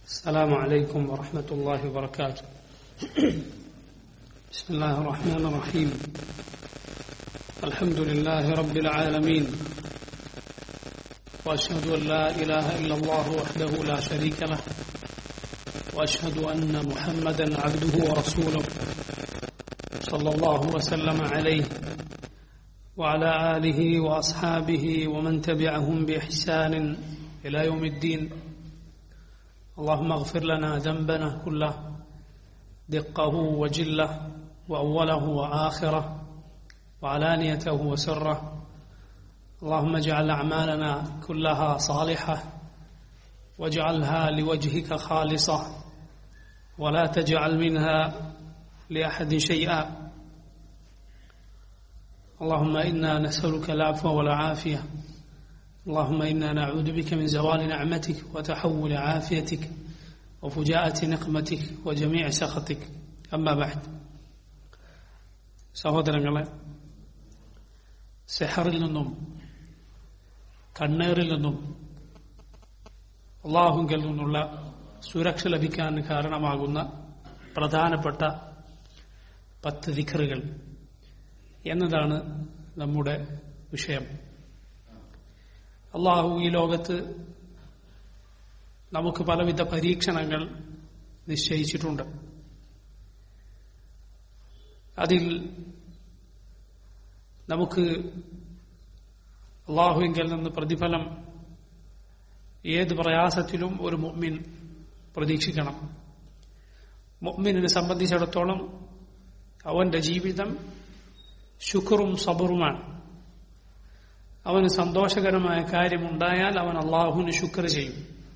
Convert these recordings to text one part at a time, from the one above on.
السلام عليكم ورحمة الله وبركاته. بسم الله الرحمن الرحيم. الحمد لله رب العالمين، وأشهد أن لا إله إلا الله وحده لا شريك له، وأشهد أن محمدا عبده ورسوله صلى الله وسلم عليه وعلى آله وأصحابه ومن تبعهم بإحسان إلى يوم الدين. اللهم اغفر لنا ذنبنا كله، دقه وجله وأوله وآخره وعلانيته وسره. اللهم اجعل أعمالنا كلها صالحة واجعلها لوجهك خالصة، ولا تجعل منها لأحد شيئا. اللهم إنا نسألك العفو والعافية. اللهم إنا نعوذ بك من زوال نعمتك وتحول عافيتك وفجاءة نقمتك وجميع سخطك. أما بعد. സഹോദരങ്ങളെ, സെഹറിൽ നിന്നും കണ്ണേറിൽ നിന്നും അല്ലാഹുവിൽ നിന്നുള്ള സുരക്ഷ ലഭിക്കാൻ കാരണമാകുന്ന പ്രധാനപ്പെട്ട 10 ദിക്റുകൾ എന്നതാണ് നമ്മുടെ വിഷയം. അല്ലാഹു ഈ ലോകത്ത് നമുക്ക് പലവിധ പരീക്ഷണങ്ങൾ നിശ്ചയിച്ചിട്ടുണ്ട്. അതിൽ നമുക്ക് അല്ലാഹുവിൽ നിന്ന് പ്രതിഫലം ഏത് പ്രയാസത്തിലും ഒരു മുഅ്മിൻ പ്രതീക്ഷിക്കണം. മുഅ്മിനിനെ സംബന്ധിച്ചിടത്തോളം അവന്റെ ജീവിതം ശുക്റും സബറുമാണ്. അവന് സന്തോഷകരമായ കാര്യമുണ്ടായാൽ അവൻ അല്ലാഹുവിന് ശുക്ർ ചെയ്യും.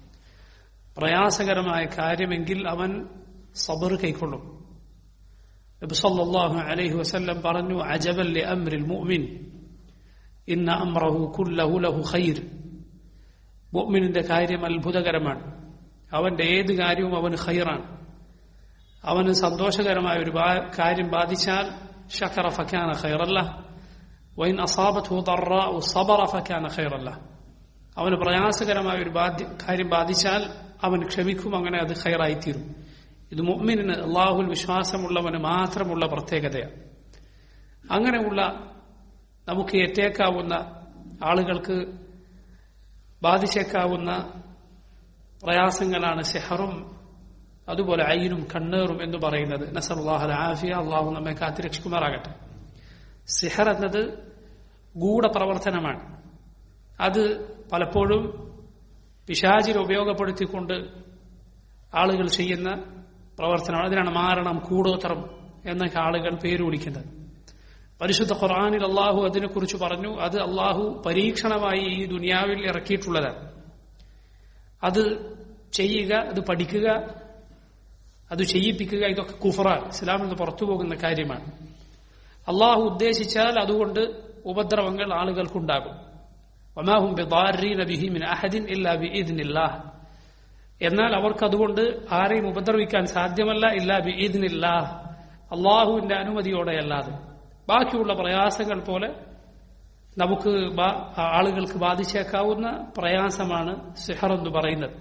പ്രയാസകരമായ കാര്യമെങ്കിൽ അവൻ സബർ കൈക്കൊള്ളും. നബി സല്ലല്ലാഹു അലൈഹി വസല്ലം പറഞ്ഞു, അജബൻ ലിഅംരിൽ മുഅ്മിൻ ഇന്ന അംറഹു കുല്ലഹു ലഹു ഖൈർ. മുഅ്മിനിന്റെ കാര്യം അത്ഭുതകരമാണ്. അവന്റെ ഏത് കാര്യവും അവന് ഖൈറാണ്. അവന് സന്തോഷകരമായ ഒരു കാര്യം ബാധിച്ചാൽ ശകറ ഫകാന ഖൈറൻ ലഹു വഇൻ അസാബത്ഹു ദർറാഉ സബറ ഫകാന ഖൈറൻ ലഹു. അവന് പ്രയാസകരമായ ഒരു കാര്യം ബാധിച്ചാൽ അവൻ ക്ഷമിക്കും, അങ്ങനെ അത് ഖൈറായിത്തീരും. ഇത് മുഅ്മിനിന്, അല്ലാഹുവിൽ വിശ്വാസമുള്ളവന് മാത്രമുള്ള പ്രത്യേകതയാണ്. അങ്ങനെയുള്ള നമുക്ക് ഏറ്റേക്കാവുന്ന ആളുകൾക്ക് ബാധിച്ചേക്കാവുന്ന പ്രയാസങ്ങളാണ് സിഹറും അതുപോലെ ഐനും കണ്ണേറും എന്ന് പറയുന്നത്. നസഅല്ലാഹുൽ ആഫിയ. അല്ലാഹു നമ്മെ കാത്തുരക്ഷിക്കുമാറാകട്ടെ. സിഹർ എന്നത് ഗൂഢപ്രവർത്തനമാണ്. അത് പലപ്പോഴും പിശാചിനെ ഉപയോഗപ്പെടുത്തിക്കൊണ്ട് ആളുകൾ ചെയ്യുന്ന പ്രവർത്തനമാണ്. അതിനാണ് മാരണം, കൂടോത്രം എന്നൊക്കെ ആളുകൾ പേര് വിളിക്കുന്നത്. പരിശുദ്ധ ഖുർആനിൽ അല്ലാഹു അതിനെക്കുറിച്ച് പറഞ്ഞു, അത് അല്ലാഹു പരീക്ഷണമായി ഈ ദുനിയാവിൽ ഇറക്കിയിട്ടുള്ളതാണ്. അത് ചെയ്യുക, അത് പഠിക്കുക, അത് ചെയ്യിപ്പിക്കുക, ഇതൊക്കെ കുഫറാണ്, ഇസ്ലാമിൽ നിന്ന് പുറത്തു പോകുന്ന കാര്യമാണ്. അല്ലാഹു ഉദ്ദേശിച്ചാൽ അതുകൊണ്ട് ഉപദ്രവങ്ങൾ ആളുകൾക്കുണ്ടാകും. വമാ ഹും ബിദാരീന ബിഹി മിൻ അഹദിൻ ഇല്ലാ ബിഇദ്നില്ലാഹ്. എന്നാൽ അവർക്ക് അതുകൊണ്ട് ആരെയും ഉപദ്രവിക്കാൻ സാധ്യമല്ല ഇല്ലാ ബിഇദ്നില്ലാഹ്, അല്ലാഹുവിന്റെ അനുമതിയോടെയല്ലാതെ. ബാക്കിയുള്ള പ്രയാസങ്ങൾ പോലെ നമുക്ക് ആളുകൾക്ക് ബാധിച്ചേക്കാവുന്ന പ്രയാസമാണ് സിഹർ എന്ന് പറയുന്നത്.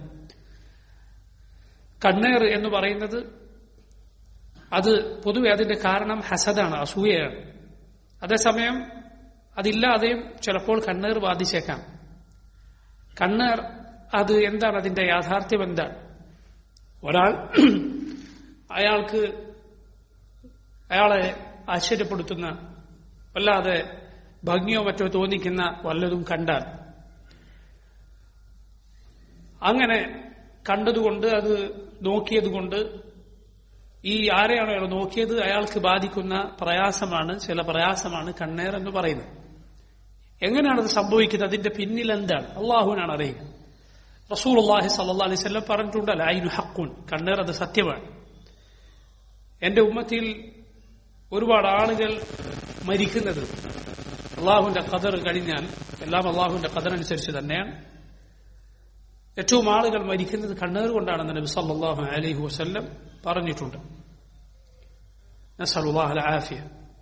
കണ്ണേർ എന്ന് പറയുന്നത് അത് പൊതുവെ അതിന്റെ കാരണം ഹസദാണ്, അസൂയയാണ്. അതേസമയം അതില്ലാതെയും ചിലപ്പോൾ കണ്ണേർ ബാധിച്ചേക്കാം. കണ്ണേർ അത് എന്താണ്, അതിന്റെ യാഥാർത്ഥ്യം എന്താണ്? ഒരാൾ അയാളെ ആശ്ചര്യപ്പെടുത്തുന്ന, വല്ലാതെ ഭംഗിയോ മറ്റോ തോന്നിക്കുന്ന വല്ലതും കണ്ടാൽ, അങ്ങനെ കണ്ടതുകൊണ്ട്, അത് നോക്കിയതുകൊണ്ട്, ഈ ആരെയാണോ അയാൾ നോക്കിയത് അയാൾക്ക് ബാധിക്കുന്ന പ്രയാസമാണ്, ചില പ്രയാസമാണ് കണ്ണേർ എന്ന് പറയുന്നത്. എങ്ങനെയാണത് സംഭവിക്കുന്നത്? അതിന്റെ പിന്നിൽ എന്താണ്? അല്ലാഹുവിനാണ് അറിയുക. റസൂലുള്ളാഹി സ്വല്ലല്ലാഹു അലൈഹി വസല്ലം പറഞ്ഞിട്ടുണ്ട്, അൽ ഐനു ഹഖ്ഖുൻ, കണ്ണേർ അത് സത്യമാണ്. എന്റെ ഉമ്മത്തിൽ ഒരുപാട് ആളുകൾ മരിക്കുന്നത് അല്ലാഹുവിന്റെ ഖദർ കഴിഞ്ഞാൽ, എല്ലാം അല്ലാഹുവിന്റെ ഖദർ അനുസരിച്ച് തന്നെയാണ്. ഏറ്റവും ആളുകൾ മരിക്കുന്നത് കണ്ണേർ കൊണ്ടാണെന്ന് നബി സല്ലല്ലാഹു അലൈഹി വസല്ലം പറഞ്ഞിട്ടുണ്ട്. നസ്അലുല്ലാഹൽ ആഫിയ.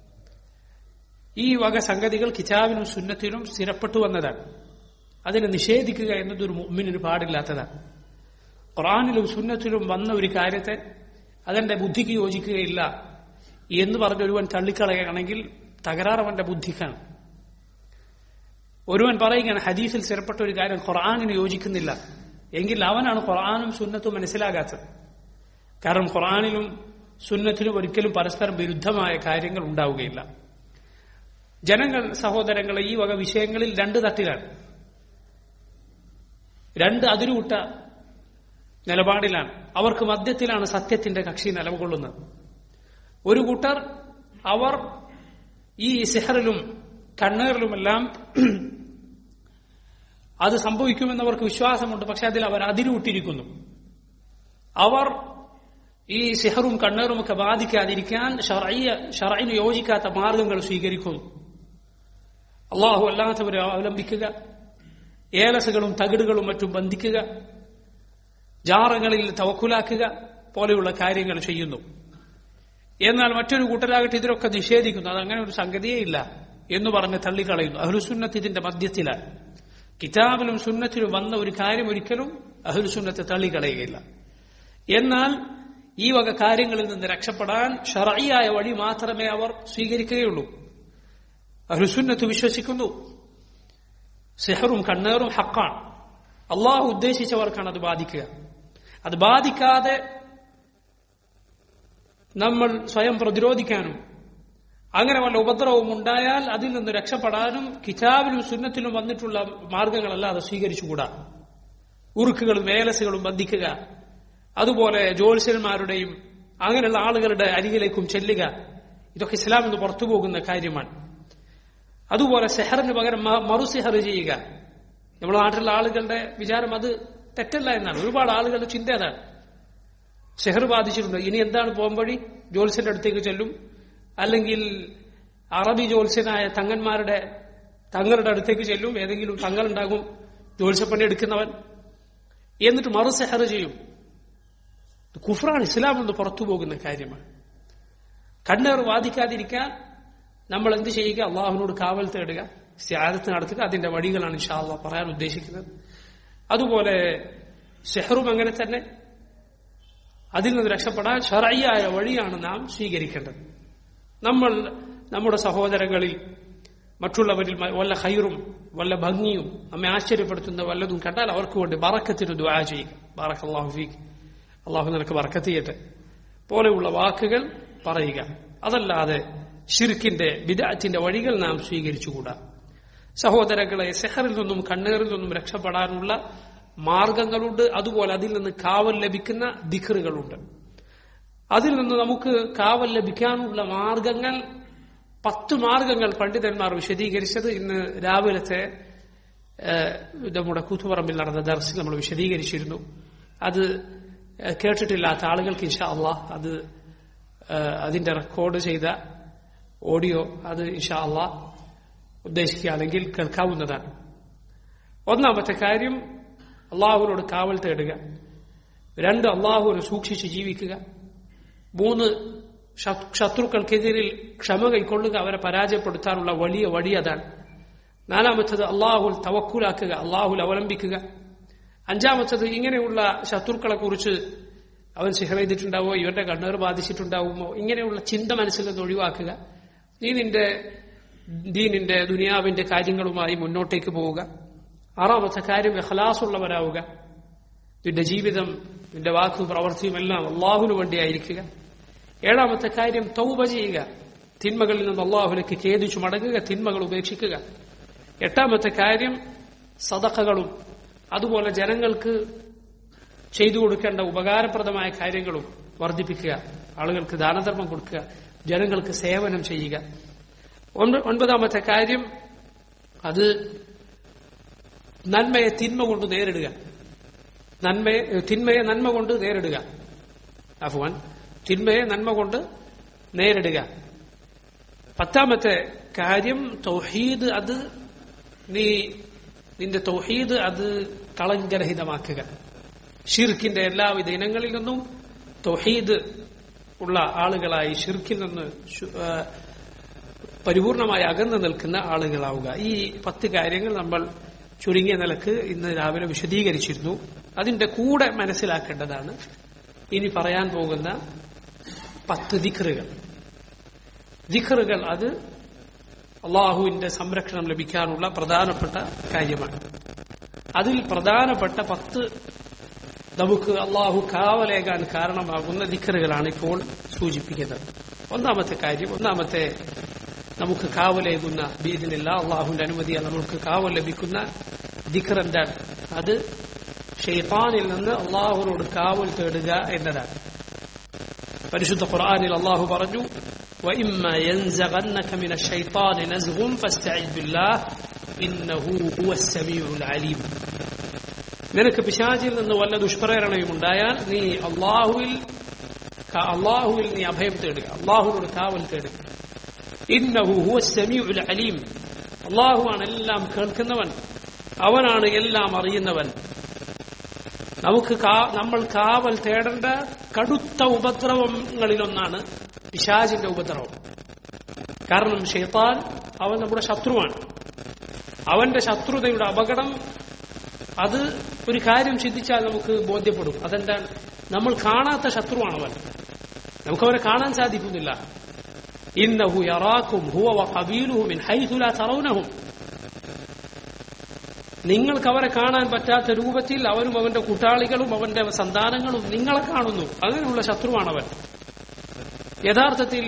ഈ വക സംഗതികൾ കിതാബിലും സുന്നത്തിലും സ്ഥിരപ്പെട്ടു വന്നതാണ്. അതിനെ നിഷേധിക്കുക എന്നത് ഒരു മുഅ്മിനിന് പാടില്ലാത്തതാണ്. ഖുർആനിലും സുന്നത്തിലും വന്ന ഒരു കാര്യത്തെ അതെന്റെ ബുദ്ധിക്ക് യോജിക്കുകയില്ല എന്ന് പറഞ്ഞ് ഒരുവൻ തള്ളിക്കളയുകയാണെങ്കിൽ തകരാറ് അവന്റെ ബുദ്ധിക്കാണ്. ഒരുവൻ പറയുകയാണ് ഹദീസിൽ സ്ഥിരപ്പെട്ട ഒരു കാര്യം ഖുർആനിന് യോജിക്കുന്നില്ല എങ്കിൽ അവനാണ് ഖുർആനും സുന്നത്തും മനസ്സിലാകാത്തത്. കാരണം ഖുർആനിലും സുന്നത്തിലും ഒരിക്കലും പരസ്പരം വിരുദ്ധമായ കാര്യങ്ങൾ ഉണ്ടാവുകയില്ല. ജനങ്ങൾ സഹോദരങ്ങളെ ഈ വക വിഷയങ്ങളിൽ രണ്ട് തട്ടിലാണ്, രണ്ട് അതിരുവിട്ട നിലപാടിലാണ്. അവർക്ക് മധ്യത്തിലാണ് സത്യത്തിന്റെ കക്ഷി നിലകൊള്ളുന്നത്. ഒരു കൂട്ടർ അവർ ഈ സിഹറിലും കണ്ണേറിലുമെല്ലാം അത് സംഭവിക്കുമെന്നവർക്ക് വിശ്വാസമുണ്ട്. പക്ഷെ അതിൽ അവർ അതിരുവിട്ടിരിക്കുന്നു. അവർ ഈ സിഹറും കണ്ണേറുമൊക്കെ ബാധിക്കാതിരിക്കാൻ ശർഈന് യോജിക്കാത്ത മാർഗങ്ങൾ സ്വീകരിക്കുന്നു. അള്ളാഹു അല്ലാത്തവരെ അവലംബിക്കുക, ഏലസുകളും തകിടുകളും മറ്റും ബന്ധിക്കുക, ജാറങ്ങളിൽ തവക്കുലാക്കുക പോലെയുള്ള കാര്യങ്ങൾ ചെയ്യുന്നു. എന്നാൽ മറ്റൊരു കൂട്ടരാകട്ടെ ഇതിലൊക്കെ നിഷേധിക്കുന്നു. അതങ്ങനെ ഒരു സംഗതിയേ ഇല്ല എന്ന് പറഞ്ഞ് തള്ളിക്കളയുന്നു. അഹ്ലുസുന്നത്ത് ഇതിന്റെ മധ്യത്തിലാണ്. കിതാബിലും സുന്നത്തിലും വന്ന ഒരു കാര്യം ഒരിക്കലും അഹ്ലുസുന്നത്ത് തള്ളിക്കളയുകയില്ല. എന്നാൽ ഈ വക കാര്യങ്ങളിൽ നിന്ന് രക്ഷപ്പെടാൻ ശർഈയായ വഴി മാത്രമേ അവർ സ്വീകരിക്കുകയുള്ളൂ. അഹ്ലുസുന്നത്ത് വിശ്വസിക്കുന്നു സിഹറും കണ്ണേറും ഹഖാണ്. അള്ളാഹു ഉദ്ദേശിച്ചവർക്കാണ് അത് ബാധിക്കുക. അത് ബാധിക്കാതെ നമ്മൾ സ്വയം പ്രതിരോധിക്കാനും അങ്ങനെ വല്ല ഉപദ്രവവും ഉണ്ടായാൽ അതിൽ നിന്ന് രക്ഷപ്പെടാനും കിതാബിലും സുന്നത്തിലും വന്നിട്ടുള്ള മാർഗങ്ങളല്ലാതെ സ്വീകരിച്ചുകൂടാ. ഉറുക്കുകളും വേലസുകളും ബന്ധിക്കുക, അതുപോലെ ജ്യോത്സ്യന്മാരുടെയും അങ്ങനെയുള്ള ആളുകളുടെ അരികിലേക്കും ചെല്ലുക, ഇതൊക്കെ ഇസ്ലാം നിന്ന് പുറത്തുപോകുന്ന കാര്യമാണ്. അതുപോലെ സെഹറിന് പകരം മറുസിഹർ ചെയ്യുക. നമ്മുടെ നാട്ടിലുള്ള ആളുകളുടെ വിചാരം അത് തെറ്റല്ല എന്നാണ്. ഒരുപാട് ആളുകളുടെ ചിന്ത അതാണ്. സെഹർ ബാധിച്ചിട്ടുണ്ട്, ഇനി എന്താണ് പോകാൻ വഴി? ജ്യോത്സ്യന്റെ അടുത്തേക്ക് ചെല്ലും, അല്ലെങ്കിൽ അറബി ജ്യോത്സ്യനായ തങ്ങളുടെ അടുത്തേക്ക് ചെല്ലും. ഏതെങ്കിലും തങ്ങളുണ്ടാകും ജ്യോത്സ്യപ്പണി എടുക്കുന്നവൻ, എന്നിട്ട് മറുസെഹർ ചെയ്യും. കുഫ്രാൻ ഇസ്ലാം നിന്ന് പുറത്തു പോകുന്ന കാര്യമാണ്. കണ്ണേർ ബാധിക്കാതിരിക്കാൻ നമ്മൾ എന്ത് ചെയ്യുക? അള്ളാഹുവിനോട് കാവൽ തേടുക, ഇസ്തിആദത്ത് നടത്തുക. അതിന്റെ വഴികളാണ് ഇൻഷാ അല്ലാഹ് പറയാൻ ഉദ്ദേശിക്കുന്നത്. അതുപോലെ സെഹറും അങ്ങനെ തന്നെ. അതിൽ നിന്ന് രക്ഷപ്പെടാൻ ശർഈയായ വഴിയാണ് നാം സ്വീകരിക്കേണ്ടത്. നമ്മൾ നമ്മുടെ സഹോദരങ്ങളിൽ മറ്റുള്ളവരിൽ വല്ല ഖൈറും വല്ല ഭംഗിയും നമ്മെ ആശ്ചര്യപ്പെടുത്തുന്ന വല്ലതും കണ്ടാൽ അവർക്ക് വേണ്ടി ബറക്കത്തിന് ദുആ ചെയ്യുക. ബറക്കല്ലാഹു ഫീക്, അള്ളാഹു നിനക്ക് ബറക്കത്ത് ചെയ്യട്ടെ പോലെയുള്ള വാക്കുകൾ പറയുക. അതല്ലാതെ ശിർക്കിന്റെ ബിദ്അത്തിന്റെ വഴികൾ നാം സ്വീകരിച്ചുകൂടാ. സഹോദരങ്ങളെ, സെഹറിൽ നിന്നും കണ്ണേറിൽ നിന്നും രക്ഷപ്പെടാനുള്ള മാർഗങ്ങളുണ്ട്. അതുപോലെ അതിൽ നിന്ന് കാവൽ ലഭിക്കുന്ന ദിക്റുകളുണ്ട്. അതിൽ നിന്ന് നമുക്ക് കാവൽ ലഭിക്കാനുള്ള മാർഗങ്ങൾ 10 മാർഗങ്ങൾ പണ്ഡിതന്മാർ വിശദീകരിച്ചത് ഇന്ന് രാവിലത്തെ നമ്മുടെ കൂത്തുപറമ്പിൽ നടന്ന ദർസിൽ നമ്മൾ വിശദീകരിച്ചിരുന്നു. അത് കേട്ടിട്ടില്ലാത്ത ആളുകൾക്ക് ഇൻഷാ അല്ലാഹ് അത് അതിന്റെ റെക്കോർഡ് ചെയ്ത ഓഡിയോ അത് ഇൻഷാ അല്ലാഹ് ഉദ്ദേശിക്കുകയാണെങ്കിൽ കേൾക്കാവുന്നതാണ്. ഒന്നാമത്തെ കാര്യം അള്ളാഹുവിനോട് കാവൽ തേടുക. 2 അള്ളാഹുവിനെ സൂക്ഷിച്ച് ജീവിക്കുക. 3 ശത്രുക്കൾക്കെതിരിൽ ക്ഷമ കൈക്കൊള്ളുക, അവരെ പരാജയപ്പെടുത്താനുള്ള വലിയ വഴി അതാണ്. 4 അള്ളാഹുൽ തവക്കുലാക്കുക, അള്ളാഹുൽ അവലംബിക്കുക. 5 ഇങ്ങനെയുള്ള ശത്രുക്കളെ കുറിച്ച് അവൻ സിഹർ ചെയ്തിട്ടുണ്ടാവോ, ഇവന്റെ കണ്ണേർ ബാധിച്ചിട്ടുണ്ടാവുമോ, ഇങ്ങനെയുള്ള ചിന്ത മനസ്സിൽ നിന്ന് ഒഴിവാക്കുക. നീ നിന്റെ ദീനിന്റെ ദുനിയാവിന്റെ കാര്യങ്ങളുമായി മുന്നോട്ടേക്ക് പോവുക. 6 കാര്യം ഇഖ്ലാസുള്ളവരാവുക. നിന്റെ ജീവിതം, നിന്റെ വാക്കും പ്രവൃത്തിയും എല്ലാം അള്ളാഹുവിന് വേണ്ടിയായിരിക്കുക. 7 കാര്യം തൗബ ചെയ്യുക, തിന്മകളിൽ നിന്ന് അള്ളാഹുവിലേക്ക് ഖേദിച്ചു മടങ്ങുക, തിന്മകൾ ഉപേക്ഷിക്കുക. 8 കാര്യം സദഖകളും അതുപോലെ ജനങ്ങൾക്ക് ചെയ്തു കൊടുക്കേണ്ട ഉപകാരപ്രദമായ കാര്യങ്ങളും വർദ്ധിപ്പിക്കുക. ആളുകൾക്ക് ദാനധർമ്മം കൊടുക്കുക, ജനങ്ങൾക്ക് സേവനം ചെയ്യുക. 9 കാര്യം അത് നന്മയെ തിന്മ കൊണ്ട് നേരിടുക. തിന്മയെ നന്മ കൊണ്ട് നേരിടുക. തിന്മയെ നന്മ കൊണ്ട് നേരിടുക. 10 കാര്യം തൗഹീദ്, അത് നിന്റെ തൗഹീദ് അത് കളങ്കരഹിതമാക്കുക. ഷിർക്കിന്റെ എല്ലാവിധ ഇനങ്ങളിൽ നിന്നും തൗഹീദ് ഉള്ള ആളുകളായി, ഷിർക്കിൽ നിന്ന് പരിപൂർണമായി അകന്നു നിൽക്കുന്ന ആളുകളാവുക. ഈ 10 കാര്യങ്ങൾ നമ്മൾ ചുരുങ്ങിയ നിലക്ക് ഇന്ന് രാവിലെ വിശദീകരിച്ചിരുന്നു. അതിന്റെ കൂടെ മനസ്സിലാക്കേണ്ടതാണ് ഇനി പറയാൻ പോകുന്ന 10 ദിക്റുകൾ. ദിക്റുകൾ അത് അള്ളാഹുവിന്റെ സംരക്ഷണം ലഭിക്കാനുള്ള പ്രധാനപ്പെട്ട കാര്യമാണ്. അതിൽ പ്രധാനപ്പെട്ട 10 നമുക്ക് അള്ളാഹു കാവലേകാൻ കാരണമാകുന്ന ദിക്റുകളാണ് ഇപ്പോൾ സൂചിപ്പിക്കുന്നത്. ഒന്നാമത്തെ നമുക്ക് കാവലേകുന്ന ബീദിനില്ല അള്ളാഹുവിന്റെ അനുമതിയാൽ നമുക്ക് കാവൽ ലഭിക്കുന്ന ദിക്ർ എന്താണ്? അത് ഷൈത്താനിൽ നിന്ന് അള്ളാഹുവിനോട് കാവൽ തേടുക എന്നതാണ്. പരിശുദ്ധ ഖുർആനിൽ അള്ളാഹു പറഞ്ഞു, وَإِمَّا يَنزَغَنَّكَ مِنَ الشَّيْطَانِ نَزْغٌ فَاسْتَعِذْ بِاللَّهِ إِنَّهُ هُوَ السَّمِيعُ الْعَلِيمُ. നിനക്ക് പിശാചിൽ നിന്ന് വല്ല ദുഷ്പ്രേരണയും ഉണ്ടായാൽ നീ അള്ളാഹുവിൽ നീ അഭയം തേടുക, അള്ളാഹുവിനോട് കാവൽ തേടുക. ഇന്നഹു ഹുവസ് സമീഉൽ അലീം. അള്ളാഹുവാണ് എല്ലാം കേൾക്കുന്നവൻ, അവനാണ് എല്ലാം അറിയുന്നവൻ. നമ്മൾ കാവൽ തേടേണ്ട കടുത്ത ഉപദ്രവങ്ങളിലൊന്നാണ് പിശാചിന്റെ ഉപദ്രവം. കാരണം ശൈത്താൻ അവൻ നമ്മുടെ ശത്രുവാണ്. അവന്റെ ശത്രുതയുടെ അപകടം അത് ഒരു കാര്യം ചിന്തിച്ചാൽ നമുക്ക് ബോധ്യപ്പെടും. അതെന്താണ്? നമ്മൾ കാണാത്ത ശത്രുവാണവൻ, നമുക്കവനെ കാണാൻ സാധിക്കുന്നില്ല. ഇന്നഹു യറാക്കും ഹുവ വഖബീലുഹു മിൻ ഹൈഥു ലാ തറൗനഹും. നിങ്ങൾക്ക് അവരെ കാണാൻ പറ്റാത്ത രൂപത്തിൽ അവനും അവന്റെ കൂട്ടാളികളും അവന്റെ സന്താനങ്ങളും നിങ്ങളെ കാണുന്നു. അങ്ങനെയുള്ള ശത്രുവാണവൻ. യഥാർത്ഥത്തിൽ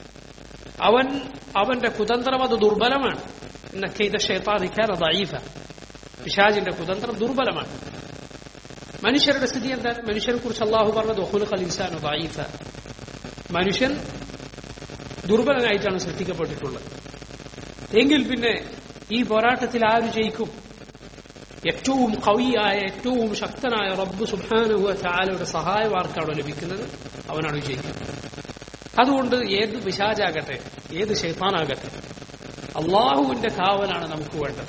അവന്റെ കുതന്ത്രം അത് ദുർബലമാണ്. ഇന്ന കൈദ ശൈത്താനി കാന ദഈഫ. പിശാചിന്റെ കുതന്ത്രം ദുർബലമാണ്. മനുഷ്യരുടെ സ്ഥിതി എന്താണ്? മനുഷ്യനെ കുറിച്ച് അള്ളാഹു പറഞ്ഞത് വഖുലിഖൽ ഇൻസാനു ദഈഫ. മനുഷ്യൻ ദുർബലനായിട്ടാണ് സൃഷ്ടിക്കപ്പെട്ടിട്ടുള്ളത്. എങ്കിൽ പിന്നെ ഈ പോരാട്ടത്തിൽ ആര് ജയിക്കും? ഏറ്റവും ഖവിയായ ഏറ്റവും ശക്തനായ റബ്ബ് സുബ്ഹാനഹു വ തആലയുടെ സഹായം ആർക്കാണോ ലഭിക്കുന്നത് അവനാണ് വിജയിക്കുന്നത്. അതുകൊണ്ട് ഏത് പിശാചാകട്ടെ ഏത് ശൈത്താനാകട്ടെ അള്ളാഹുവിന്റെ കാവലാണ് നമുക്ക് വേണ്ടത്.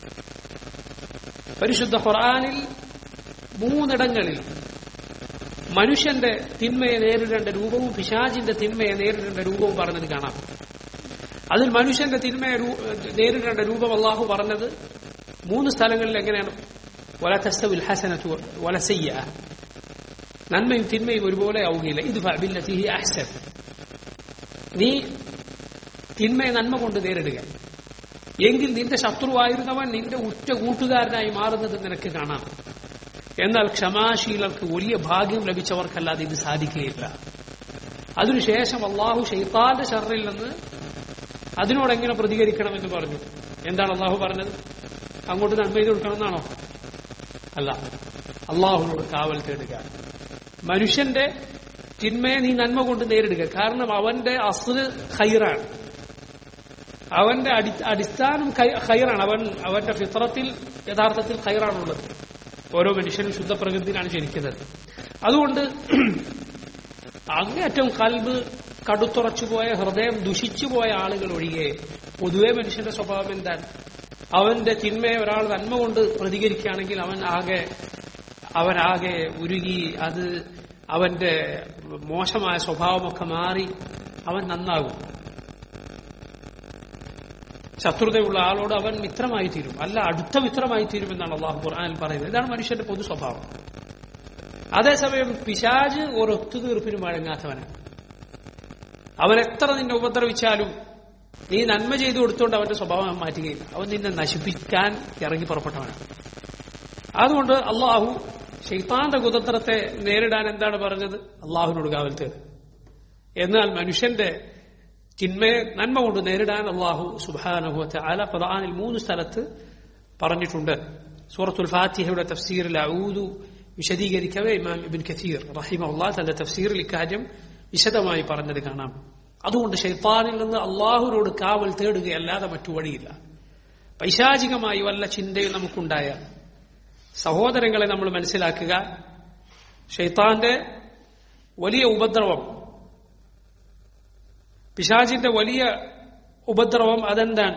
പരിശുദ്ധ ഖുർആനിൽ 3 ഇടങ്ങളിൽ മനുഷ്യന്റെ തിന്മയെ നേരിടേണ്ട രൂപവും പിശാചിന്റെ തിന്മയെ നേരിടേണ്ട രൂപവും പറഞ്ഞത് കാണാം. അതിൽ മനുഷ്യന്റെ തിന്മയെ നേരിടേണ്ട രൂപം അള്ളാഹു പറഞ്ഞത് 3 സ്ഥലങ്ങളിൽ എങ്ങനെയാണ്? വലാ തസ്തവിൽ ഹസനതു വലാ സയ്യിഅ. നന്മയും തിന്മയും ഒരുപോലെ ആവുകയില്ല. ഇദ്ഫഅ ബില്ലതി ഹി അഹ്സൻ. നീ തിന്മയെ നന്മ കൊണ്ട് നേരിടുക, എങ്കിൽ നിന്റെ ശത്രുവായിരുന്നവൻ നിന്റെ ഉറ്റ കൂട്ടുകാരനായി മാറുന്നത് നിനക്ക് കാണാം. എന്നാൽ ക്ഷമാശീലർക്ക് വലിയ ഭാഗ്യം ലഭിച്ചവർക്കല്ലാതെ ഇത് സാധിക്കുകയില്ല. അതിനുശേഷം അള്ളാഹു ശൈത്താന്റെ ശർറിൽ നിന്ന് അതിനോടെങ്ങനെ പ്രതികരിക്കണമെന്ന് പറഞ്ഞു. എന്താണ് അള്ളാഹു പറഞ്ഞത്? അങ്ങോട്ട് നന്മ ചെയ്ത് കൊടുക്കണമെന്നാണോ? അല്ല, അള്ളാഹുവിനോട് കാവൽ തേടുക. മനുഷ്യന്റെ തിന്മയെ നീ നന്മ കൊണ്ട് നേരിടുക. കാരണം അവന്റെ അസ്ല് ഖൈറാണ്, അവന്റെ അടിസ്ഥാനം ഖൈറാണ്. അവന്റെ ഫിത്രത്തിൽ യഥാർത്ഥത്തിൽ ഖൈറാണുള്ളത്. ഓരോ മനുഷ്യനും ശുദ്ധ പ്രകൃതിയിലാണ് ജനിക്കുന്നത്. അതുകൊണ്ട് അങ്ങേറ്റം കൽബ് കടുത്തുറച്ചുപോയ, ഹൃദയം ദുഷിച്ചുപോയ ആളുകൾ ഒഴികെ പൊതുവെ മനുഷ്യന്റെ സ്വഭാവം എന്താണ്? അവന്റെ തിന്മയെ ഒരാൾ നന്മ കൊണ്ട് പ്രതികരിക്കുകയാണെങ്കിൽ അവനാകെ ഉരുകി, അത് അവന്റെ മോശമായ സ്വഭാവമൊക്കെ മാറി അവൻ നന്നാകും. ശത്രുതയുള്ള ആളോട് അവൻ മിത്രമായി തീരും, അല്ല അടുത്ത മിത്രമായി തീരുമെന്നാണ് അള്ളാഹു ഖുർആനിൽ പറയുന്നത്. ഇതാണ് മനുഷ്യന്റെ പൊതു സ്വഭാവം. അതേസമയം പിശാച് ഒരു ഒത്തുതീർപ്പിനും വഴങ്ങാത്തവനാണ്. അവൻ എത്ര നിന്നെ ഉപദ്രവിച്ചാലും നീ നന്മ ചെയ്തു കൊടുത്തുകൊണ്ട് അവന്റെ സ്വഭാവം മാറ്റുകയില്ല. അവൻ നിന്നെ നശിപ്പിക്കാൻ ഇറങ്ങി പുറപ്പെട്ടവനാണ്. അതുകൊണ്ട് അള്ളാഹു ശൈത്താന്റെ കുതന്ത്രത്തെ നേരിടാൻ എന്താണ് പറഞ്ഞത്? അള്ളാഹുവിനോട് കാവൽ തേടുക. എന്നാൽ മനുഷ്യന്റെ തിന്മയെ നന്മ കൊണ്ട് നേരിടാൻ അള്ളാഹു സുബ്ഹാനഹു വ തആല ഖുർആനിൽ 3 സ്ഥലത്ത് പറഞ്ഞിട്ടുണ്ട്. സൂറത്തുൽ ഫാത്തിഹയുടെ തഫ്സീറിൽ അഊദു വിശദീകരിക്കവേ ഇമാം ഇബ്നു കസീർ റഹിമഹുല്ലാഹ് തന്റെ തഫ്സീറിൽ ഇക്കാര്യം വിശദമായി പറഞ്ഞത് കാണാം. അതുകൊണ്ട് ശൈത്താനിൽ നിന്ന് അള്ളാഹുവിനോട് കാവൽ തേടുകയല്ലാതെ മറ്റു വഴിയില്ല. പൈശാചികമായി വല്ല ചിന്തയും നമുക്കുണ്ടായാൽ സഹോദരങ്ങളെ നമ്മൾ മനസ്സിലാക്കുക, ശൈത്താന്റെ വലിയ ഉപദ്രവം, പിശാചിന്റെ വലിയ ഉപദ്രവം അതെന്താണ്?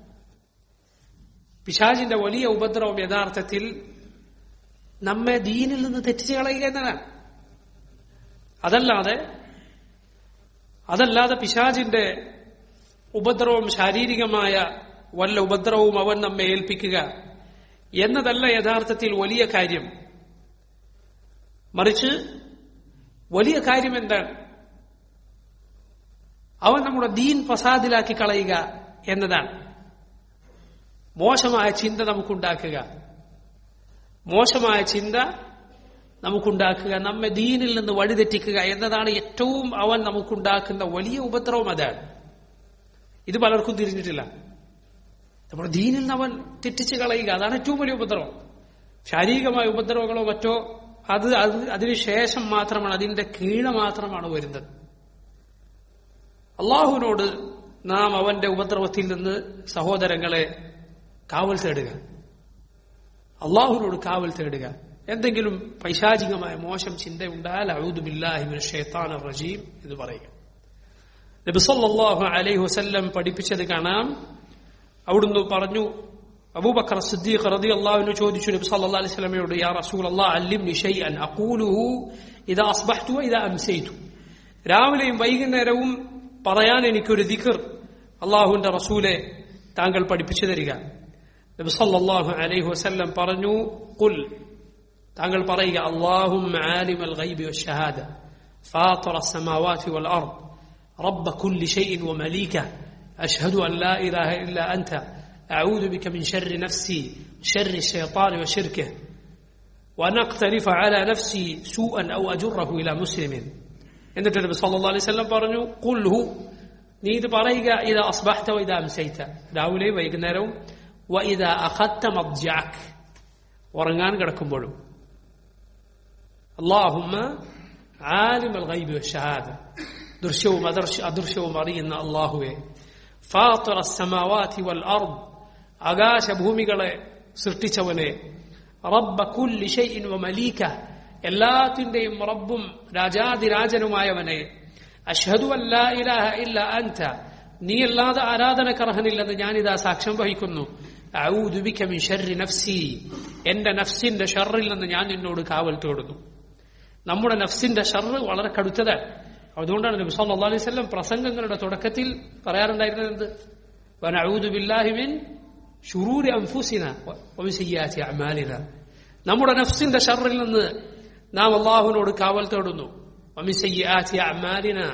പിശാചിന്റെ വലിയ ഉപദ്രവം യഥാർത്ഥത്തിൽ നമ്മെ ദീനിൽ നിന്ന് തെറ്റിച്ച് കളയുക എന്നതാണ്. അതല്ലാതെ പിശാചിന്റെ ഉപദ്രവം, ശാരീരികമായ വല്ല ഉപദ്രവവും അവൻ നമ്മെ ഏൽപ്പിക്കുക, എന്നതല്ല യഥാർത്ഥത്തിൽ വലിയ കാര്യം. മറിച്ച് വലിയ കാര്യം എന്താണ്? അവൻ നമ്മുടെ ദീൻ ഫസാദിലാക്കി കളയുക എന്നതാണ്. മോശമായ ചിന്ത നമുക്കുണ്ടാക്കുക, മോശമായ ചിന്ത നമുക്കുണ്ടാക്കുക, നമ്മെ ദീനിൽ നിന്ന് വഴിതെറ്റിക്കുക എന്നതാണ് ഏറ്റവും അവൻ നമുക്കുണ്ടാക്കുന്ന വലിയ ഉപദ്രവം. അതാണ്. ഇത് പലർക്കും തിരിഞ്ഞിട്ടില്ല. നമ്മുടെ ദീനിൽ നിന്ന് അവൻ തെറ്റിച്ച് കളയുക, അതാണ് ഏറ്റവും വലിയ ഉപദ്രവം. ശാരീരികമായ ഉപദ്രവങ്ങളോ മറ്റോ അതിനുശേഷം മാത്രമാണ്, അതിന്റെ കീഴ മാത്രമാണ് വരുന്നത്. അള്ളാഹുവിനോട് നാം അവന്റെ ഉപദ്രവത്തിൽ നിന്ന് സഹോദരങ്ങളെ കാവൽ തേടുക, അള്ളാഹുവിനോട് കാവൽ തേടുക. എന്തെങ്കിലും പൈശാചികമായ മോശം ചിന്തയുണ്ടായാൽ അഊദു ബില്ലാഹി മിനശ് ശൈത്താനിർ റജീം എന്ന് പറയുക. നബി സല്ലല്ലാഹു അലൈഹി വസല്ലം പഠിപ്പിച്ചത് കാണാം. അവിടുന്ന് പറഞ്ഞു, അബൂബക്കർ സിദ്ദീഖ് റളിയല്ലാഹു അൻഹു ചോദിച്ചു നബി സല്ലല്ലാഹു അലൈഹി വസല്ലമയോട്, യാ റസൂലല്ലാഹ് അല്ലിംനി ശൈഅൻ അഖൂലുഹു ഇദാ അസ്ബഹ്തു വഇദാ അംസൈതു. രാവിലെയും വൈകുന്നേരവും പറയാൻ എനിക്കൊരു ദിക്ർ അല്ലാഹുവിന്റെ റസൂലെ താങ്കൾ പഠിപ്പിച്ചു തരിക. നബി സല്ലല്ലാഹു അലൈഹി വസല്ലം പറഞ്ഞു, ഖുൽ, താങ്കൾ പറയുക, അല്ലാഹുമ്മ ആലിമൽ ഗൈബി വശഹാദ ഫാത്തിറ അസ്സമാവാതി വൽ അർദ് റബ്ബ കുല്ലി ശൈഇൻ വമലീക അശ്ഹദു അൻ ലാ ഇലാഹ ഇല്ലാ അൻത അഊദു ബിക മിൻ ശർരി നഫ്സി ശർരി ശൈത്താനി വശിർകിഹി വഅൻ അഖ്തരിഫ അലാ നഫ്സി സൂഅൻ ഔ അജുറഹു ഇലാ മുസ്ലിമിൻ. എന്നിട്ട് നബി സല്ലല്ലാഹു അലൈഹി വസല്ലം പറഞ്ഞു, ഖുൽഹു, നീ ഇത് പറയുക, ഇദാ അസ്ബഹ്ത വഇദാ അംസൈത, രാവിലെയും വൈകുന്നേരവും, വഇദാ അഖദ്ത മദ്ജഅക, ഉറങ്ങാൻ കിടക്കുമ്പോഴും. അല്ലാഹുമ്മ ആലിമൽ ഗൈബി വശഹാദ, ദൃശ്യവും അദൃശ്യവും അറിയുന്ന അല്ലാഹുവേ, ഫാത്തിറ അസ്സമാവാതി വൽ അർദ്, ആകാശഭൂമികളെ സൃഷ്ടിച്ചവനെ, റബ്ബ കുല്ലി ശൈഇൻ വമലീക, എല്ലാത്തിന്റെയും റബ്ബും രാജാതിരാജനുമായവനെ, അശ്ഹദു അൻ ലാ ഇലാഹ ഇല്ലാ അൻത, നീയല്ലാതെ ആരാധനക്കർഹനില്ലെന്ന് ഞാനിതാ സാക്ഷ്യം വഹിക്കുന്നു. അഊദു ബിക മിൻ ശർരി നഫ്സി, എന്റെ നഫ്സിന്റെ ഷർറിൽ നിന്ന് ഞാൻ നിന്നോട് കാവൽ തേടുന്നു. നമ്മുടെ നഫ്സിന്റെ ഷർറ് വളരെ കടുത്തതാണ്. അതുകൊണ്ടാണ് നബി സല്ലല്ലാഹു അലൈഹി വസല്ലം പ്രസംഗങ്ങളുടെ തുടക്കത്തിൽ പറയാറുണ്ടായിരുന്നത് എന്ത്? വനഊദു ബില്ലാഹി മിൻ ശുറൂരി അൻഫുസിനാ വമിൻ സയ്യിആതി അഅമാലിനാ, നമ്മുടെ നഫ്സിന്റെ ഷർറിൽ നിന്ന് നാം അല്ലാഹുവിനോട് കാവൽ തേടുന്നു. വമിൻ സയ്യിആതി അഅമാലിനാ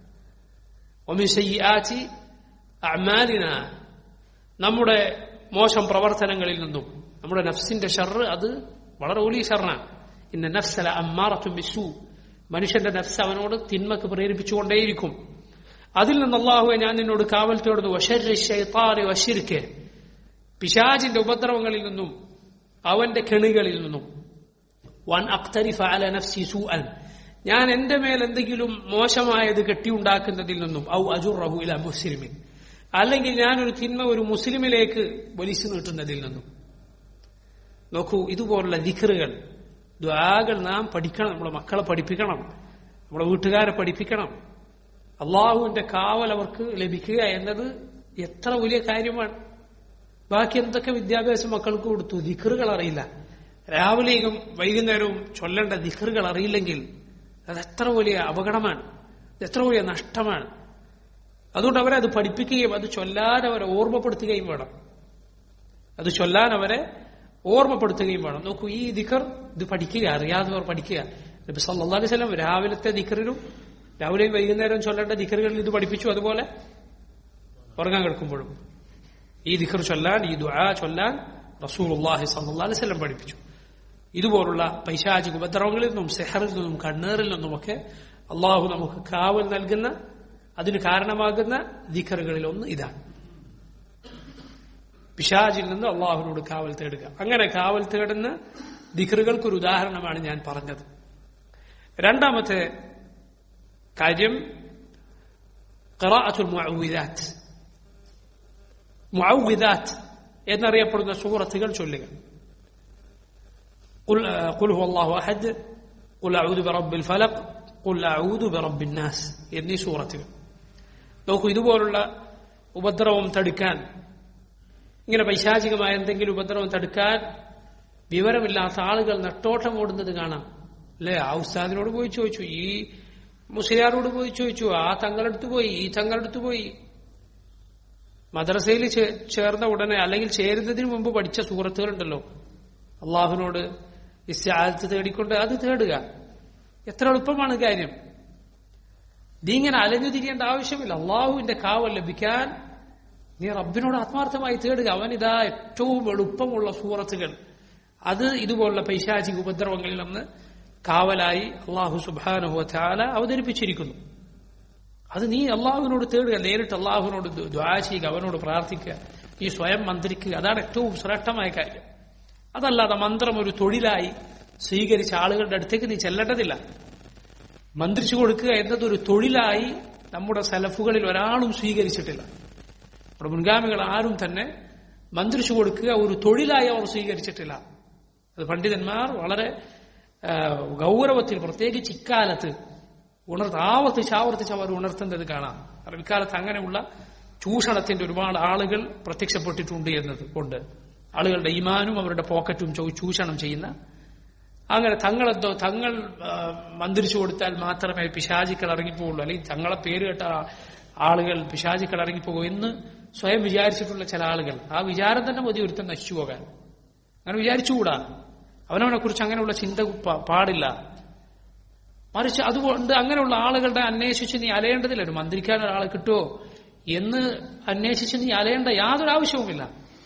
വമിൻ സയ്യിആതി അഅമാലിനാ, നമ്മുടെ മോശം പ്രവർത്തനങ്ങളിൽ നിന്നും. നമ്മുടെ നഫ്സിന്റെ ഷർറ് അത് വളരെ വലിയ ഷർറാണ്. ഇന്ന നഫ്സ ലഅമ്മാറത്തുൻ ബിസ്സൂ, മനുഷ്യന്റെ നഫ്സ് അവനോട് തിന്മക്ക് പ്രേരിപ്പിച്ചുകൊണ്ടേയിരിക്കും. അതിൽ നിന്ന് അല്ലാഹുവേ ഞാൻ നിന്നോട് കാവൽ തേടുന്നു. വശർരി ശൈത്താനി വശിർകിഹി, പിശാചിന്റെ ഉപദ്രവങ്ങളിൽ നിന്നും അവന്റെ കെണികളിൽ നിന്നും. വൻ അഖ്തരിഫ അലാ നഫ്സി സൂഅൻ, ഞാൻ എന്റെ മേൽ എന്തെങ്കിലും മോശമായത് കെട്ടിയുണ്ടാക്കുന്നതിൽ നിന്നും. ഔ അജുറഹു ഇലാ മുസ്ലിമിൻ, അല്ലെങ്കിൽ ഞാനൊരു തിന്മ ഒരു മുസ്ലിമിലേക്ക് വലിച്ചു നീട്ടുന്നതിൽ നിന്നും. നോക്കൂ, ഇതുപോലുള്ള ദിക്റുകൾ, ദുആകൾ നാം പഠിക്കണം. നമ്മുടെ മക്കളെ പഠിപ്പിക്കണം, നമ്മുടെ വീട്ടുകാരെ പഠിപ്പിക്കണം. അള്ളാഹുവിന്റെ കാവൽ അവർക്ക് ലഭിക്കുക എന്നത് എത്ര വലിയ കാര്യമാണ്. ബാക്കി എന്തൊക്കെ വിദ്യാഭ്യാസം മക്കൾക്ക് കൊടുത്തു, ദിക്റുകൾ അറിയില്ല. രാവിലെയും വൈകുന്നേരവും ചൊല്ലേണ്ട ദിക്റുകൾ അറിയില്ലെങ്കിൽ അതെത്ര വലിയ അപകടമാണ്, എത്ര വലിയ നഷ്ടമാണ്. അതുകൊണ്ട് അവരെ അത് പഠിപ്പിക്കുകയും അത് ചൊല്ലാൻ അവരെ ഓർമ്മപ്പെടുത്തുകയും വേണം. അത് ചൊല്ലാൻ അവരെ ഓർമ്മപ്പെടുത്തുകയും വേണം. നോക്കൂ, ഈ ദിക്ർ ഇത് പഠിക്കുക, അറിയാത്തവർ പഠിക്കുക. നബി സല്ലല്ലാഹു അലൈഹി വസല്ലം രാവിലത്തെ ദിക്റിലും രാവിലെയും വൈകുന്നേരം ചൊല്ലേണ്ട ദിക്റുകളിൽ ഇത് പഠിപ്പിച്ചു. അതുപോലെ ഉറങ്ങാൻ കിടക്കുമ്പോഴും ഈ ദിക്ർ ചൊല്ലാൻ, ഈ ദുആ ചൊല്ലാൻ റസൂലുള്ളാഹി സ്വല്ലല്ലാഹു അലൈഹി വസല്ലം പഠിപ്പിച്ചു. ഇതുപോലുള്ള പൈശാചിക ഉപദ്രവങ്ങളിൽ നിന്നും സിഹറിൽ നിന്നും കണ്ണേറിൽ നിന്നുമൊക്കെ അള്ളാഹു നമുക്ക് കാവൽ നൽകുന്ന, അതിന് കാരണമാകുന്ന ദിക്റുകളിൽ ഒന്ന് ഇതാണ്. പിശാചിൽ നിന്ന് അള്ളാഹുവിനോട് കാവൽ തേടുക. അങ്ങനെ കാവൽ തേടുന്ന ദിക്റുകൾക്കൊരു ഉദാഹരണമാണ് ഞാൻ പറഞ്ഞത്. രണ്ടാമത്തെ കാര്യം ഖിറാഅത്തുൽ മുഅവ്വിദാത്ത്. മുഅവ്വിദാത്ത് എന്നറിയപ്പെടുന്ന സൂറത്തുകൾ ചൊല്ലുക. ഖുൽ ഹുവല്ലാഹു അഹദ്, ഖുൽ അഊദു ബിറബ്ബിൽ ഫലഖ്, ഖുൽ അഊദു ബിറബ്ബിൻ നാസ് എന്നീ സൂറത്തുകൾ. നോക്കൂ, ഇതുപോലുള്ള ഉപദ്രവം തടുക്കാൻ, ഇങ്ങനെ പൈശാചികമായ എന്തെങ്കിലും ഉപദ്രവം തടുക്കാൻ വിവരമില്ലാത്ത ആളുകൾ നെട്ടോട്ടം ഓടുന്നത് കാണാം. അല്ലെ, ആ ഉസ്താദിനോട് പോയി ചോദിച്ചു, ഈ മുസ്ലിയാരോട് പോയി ചോദിച്ചു, ആ തങ്ങളടുത്ത് പോയി, ഈ തങ്ങളടുത്ത് പോയി. മദ്രസയിൽ ചേർന്ന ഉടനെ അല്ലെങ്കിൽ ചേരുന്നതിന് മുമ്പ് പഠിച്ച സൂറത്തുകളുണ്ടല്ലോ, അള്ളാഹുവിനോട് ഇസ്തിആദത്ത് തേടിക്കൊണ്ട് അത് തേടുക. എത്ര എളുപ്പമാണ് കാര്യം. നീ ഇങ്ങനെ അലഞ്ഞു തിരിയേണ്ട ആവശ്യമില്ല. അള്ളാഹുവിന്റെ കാവൽ ലഭിക്കാൻ നീ റബ്ബിനോട് ആത്മാർത്ഥമായി തേടുക. അവനിതാ ഏറ്റവും എളുപ്പമുള്ള സൂറത്തുകൾ അത് ഇതുപോലുള്ള പൈശാചിക ഉപദ്രവങ്ങളിൽ നിന്ന് കാവലായി അള്ളാഹു സുബ്ഹാനഹു വ തആല അവതരിപ്പിച്ചിരിക്കുന്നു. അത് നീ അള്ളാഹുവിനോട് തേടുക, നേരിട്ട് അള്ളാഹുവിനോട് ദുആ ചെയ്യുക, അവനോട് പ്രാർത്ഥിക്കുക, നീ സ്വയം മന്ത്രിക്കുക. അതാണ് ഏറ്റവും ശ്രേഷ്ഠമായ കാര്യം. അതല്ലാതെ മന്ത്രം ഒരു തൊഴിലായി സ്വീകരിച്ച ആളുകളുടെ അടുത്തേക്ക് നീ ചെല്ലേണ്ടതില്ല. മന്ത്രിച്ചു കൊടുക്കുക എന്നതൊരു തൊഴിലായി നമ്മുടെ സലഫുകളിൽ ഒരാളും സ്വീകരിച്ചിട്ടില്ല. നമ്മുടെ മുൻഗാമികൾ ആരും തന്നെ മന്ത്രിച്ചു കൊടുക്കുക ഒരു തൊഴിലായി അവർ സ്വീകരിച്ചിട്ടില്ല. അത് പണ്ഡിതന്മാർ വളരെ ഗൗരവത്തിൽ, പ്രത്യേകിച്ച് ഇക്കാലത്ത് ആവർത്തിച്ച് അവർ ഉണർത്തുന്നത് കാണാം. കാരണം ഇക്കാലത്ത് അങ്ങനെയുള്ള ചൂഷണത്തിന്റെ ഒരുപാട് ആളുകൾ പ്രത്യക്ഷപ്പെട്ടിട്ടുണ്ട് എന്നത് കൊണ്ട് ആളുകളുടെ ഈമാനും അവരുടെ പോക്കറ്റും ചൂഷണം ചെയ്യുന്ന, അങ്ങനെ തങ്ങൾ മന്ത്രിച്ചു കൊടുത്താൽ മാത്രമേ പിശാചിക്കൾ ഇറങ്ങിപ്പോകുള്ളൂ, അല്ലെങ്കിൽ തങ്ങളെ പേര് കേട്ട ആളുകൾ പിശാചിക്കൾ ഇറങ്ങിപ്പോകും എന്ന് സ്വയം വിചാരിച്ചിട്ടുള്ള ചില ആളുകൾ. ആ വിചാരം തന്നെ മതി ഒരുത്തൻ നശിച്ചു പോകാൻ. അങ്ങനെ വിചാരിച്ചുകൂടാ. അവനവനെ കുറിച്ച് അങ്ങനെയുള്ള ചിന്ത പാടില്ല. മറിച്ച് അതുകൊണ്ട് അങ്ങനെയുള്ള ആളുകളുടെ അന്വേഷിച്ച് നീ അലയേണ്ടതില്ല. ഒരു മന്ത്രിക്കാൻ ഒരാളെ കിട്ടുമോ എന്ന് അന്വേഷിച്ച് നീ അലയേണ്ട യാതൊരു ആവശ്യവുമില്ല.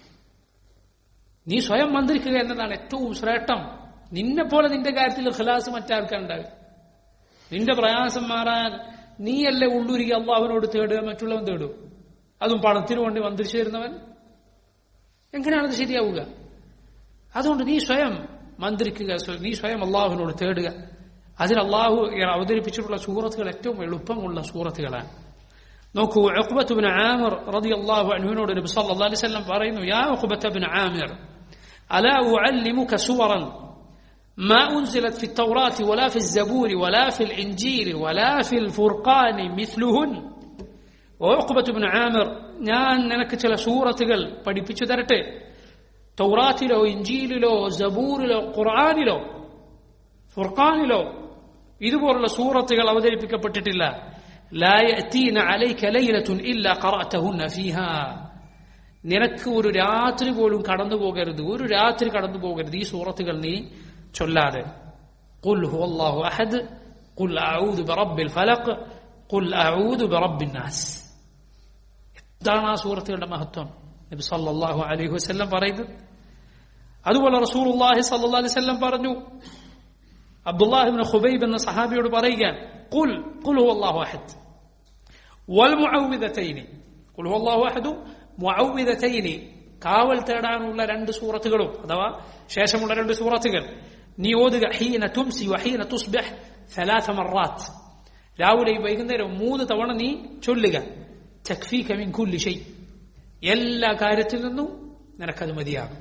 നീ സ്വയം മന്ത്രിക്കുക എന്നതാണ് ഏറ്റവും ശ്രേഷ്ഠം. നിന്നെ പോലെ നിന്റെ കാര്യത്തിൽ ഖലാസ് മറ്റാർക്കുണ്ടാകും. നിന്റെ പ്രയാസം മാറാൻ നീയല്ലേ ഉള്ളൂരിക അള്ളാഹുവിനോട് തേടുക, മറ്റുള്ളവൻ തേടും. അതും പണത്തിനു വേണ്ടി മന്ത്രിച്ചു തരുന്നവൻ. എങ്ങനെയാണത് ശരിയാവുക? അതുകൊണ്ട് നീ സ്വയം മന്ത്രിക്കുക, നീ സ്വയം അള്ളാഹുവിനോട് തേടുക. അതിൽ അള്ളാഹു അവതരിപ്പിച്ചിട്ടുള്ള സൂറത്തുകൾ ഏറ്റവും എളുപ്പമുള്ള സൂറത്തുകളാണ്. നോക്കൂ, ഉഖ്ബത്ത് ഇബ്നു ആമിർ റളിയല്ലാഹു അൻഹുവിനോട് നബി സല്ലല്ലാഹു അലൈഹി വസല്ലം പറയുന്നു, യാ ഉഖ്ബത്ത് ഇബ്നു ആമിർ അലാ ഉഅല്ലിമുക സൂറൻ മാ ഉൻസിലത് ഫി التوراة ولا في الزبور ولا في الإنجيل ولا في الفرقان مثلهن. ഉഖ്ബത്ത് ഇബ്നു ആമിർ, ഞാൻ നിനക്ക് ചില സൂറത്തുകൾ പഠിപ്പിച്ചു തരട്ടെ. തൗറാത്തിലോ ഇഞ്ചീലിലോ സബൂറിലോ ഖുർആനിലോ ഫുർഖാനിലോ ഇതുപോലുള്ള സൂറത്തുകൾ അവതരിപ്പിക്കപ്പെട്ടിട്ടില്ല. ലാ യഅതീന അലൈക ലൈലത്തുൻ ഇല്ലാ ഖറഅതഹുന്ന ഫീഹാ. നിനക്ക് ഒരു രാത്രി പോലും കടന്നു പോകരുത്, ഒരു രാത്രി കടന്നു പോകരുത് ഈ സൂറത്തുകൾ നീ ചൊല്ലാതെ. ഖുൽ ഹുവല്ലാഹു അഹദ്, ഖുൽ അഊദു ബിറബ്ബിൽ ഫലഖ്, ഖുൽ അഊദു ബിറബ്ബിൻ നാസ്. എന്താണ് ആ സൂറത്തുകളുടെ മഹത്വം നബി സല്ലല്ലാഹു അലൈഹി വസല്ലം പറയുന്നത്. അതുപോലെ റസൂലുള്ളാഹി സല്ലല്ലാഹു അലൈഹി വസല്ലം പറഞ്ഞു, അബ്ദുല്ലാഹി ഇബ്നു ഖുബൈബ് എന്ന സഹാബിയോട് പറയുകയാണ്, ഖുൽ ഹുവല്ലാഹു അഹദ് വൽ മുഅവ്വിദതൈനി. ഖുൽ ഹുവല്ലാഹു അഹദ് മുഅവ്വിദതൈനി, കാവൽ തേടാനുള്ള രണ്ട് സൂറത്തുകളും അഥവാ ശേഷമുള്ള രണ്ട് സൂറത്തുകൾ നീ ഓതുക. ഹീന തുംസി വഹീന തുസ്ബിഹ് ثلاث مرات, രാവിലെയും വൈകുന്നേരവും 3 തവണ നീ ചൊല്ലുക. തക്ഫീക മിൻ കുല്ലി ഷൈ, എല്ലാ കാര്യത്തിൽ നിന്നും നിനക്കത് മതിയാകും.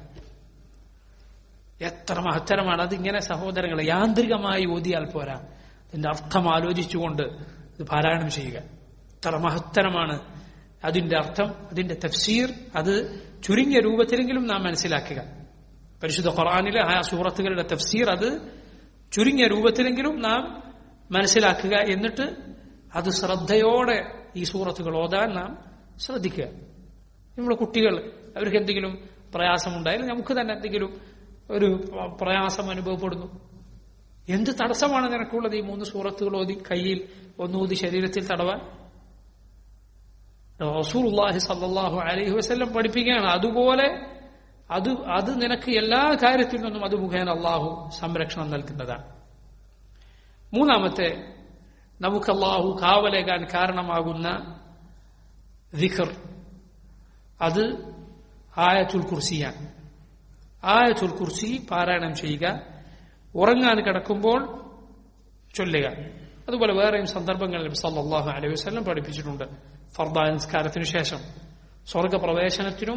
എത്ര മഹത്തരമാണ് അതിങ്ങനെ സഹോദരങ്ങളെ. യാന്ത്രികമായി ഓതിയാൽ പോരാ, അതിന്റെ അർത്ഥം ആലോചിച്ചുകൊണ്ട് ഇത് പാരായണം ചെയ്യുക. എത്ര മഹത്തരമാണ് അതിന്റെ അർത്ഥം, അതിന്റെ തഫ്സീർ. അത് ചുരുങ്ങിയ രൂപത്തിലെങ്കിലും നാം മനസ്സിലാക്കുക. പരിശുദ്ധ ഖുർആനിലെ ആ സൂറത്തുകളുടെ തഫ്സീർ അത് ചുരുങ്ങിയ രൂപത്തിലെങ്കിലും നാം മനസ്സിലാക്കുക. എന്നിട്ട് അത് ശ്രദ്ധയോടെ ഈ സൂറത്തുകൾ ഓതാൻ നാം ശ്രദ്ധിക്കുക. നമ്മുടെ കുട്ടികൾ, അവർക്ക് എന്തെങ്കിലും പ്രയാസമുണ്ടായാലും നമുക്ക് തന്നെ എന്തെങ്കിലും ഒരു പ്രയാസം അനുഭവപ്പെടുന്നു, എന്ത് തടസ്സമാണ് നിനക്കുള്ളത് ഈ 3 സൂറത്തുകൾ ഓതി കയ്യിൽ ഒന്നൂതി ശരീരത്തിൽ തടവാൻ? റസൂലുള്ളാഹി സ്വല്ലല്ലാഹു അലൈഹി വസല്ലം പഠിപ്പിക്കുകയാണ്. അതുപോലെ അത് നിനക്ക് എല്ലാ കാര്യത്തിൽ നിന്നും അത് മുഖേന അള്ളാഹു സംരക്ഷണം നൽകുന്നതാണ്. മൂന്നാമത്തെ, നമുക്ക് അള്ളാഹു കാവലേകാൻ കാരണമാകുന്ന ദിക്ർ, അത് ആയത്തുൽ കുർസിയാണ്. ആയത്തുൽ കുർസി പാരായണം ചെയ്യുക, ഉറങ്ങാൻ കിടക്കുമ്പോൾ ചൊല്ലുക. അതുപോലെ വേറെയും സന്ദർഭങ്ങളിൽ നബി സല്ലല്ലാഹു അലൈഹി വസല്ലം പഠിപ്പിച്ചിട്ടുണ്ട്. ഫർദായ നിസ്കാരത്തിനു ശേഷം സ്വർഗപ്രവേശനത്തിനും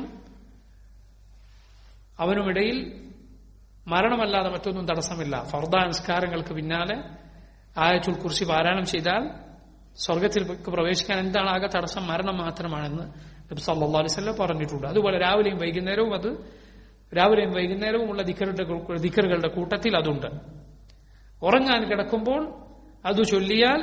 അവനുമിടയിൽ മരണമല്ലാതെ മറ്റൊന്നും തടസ്സമില്ല. ഫർദായ നിസ്കാരങ്ങൾക്ക് പിന്നാലെ ആയത്തുൽ കുർസി പാരായണം ചെയ്താൽ സ്വർഗത്തിലേക്ക് പ്രവേശിക്കാൻ എന്താണ് ആകെ തടസ്സം? മരണം മാത്രമാണെന്ന് നബി സല്ലല്ലാഹു അലൈഹി വസല്ലം പറഞ്ഞിട്ടുണ്ട്. അതുപോലെ രാവിലെയും വൈകുന്നേരവും ഉള്ള ദിക്റുകളുടെ കൂട്ടത്തിൽ അതുണ്ട്. ഉറങ്ങാൻ കിടക്കുമ്പോൾ അത് ചൊല്ലിയാൽ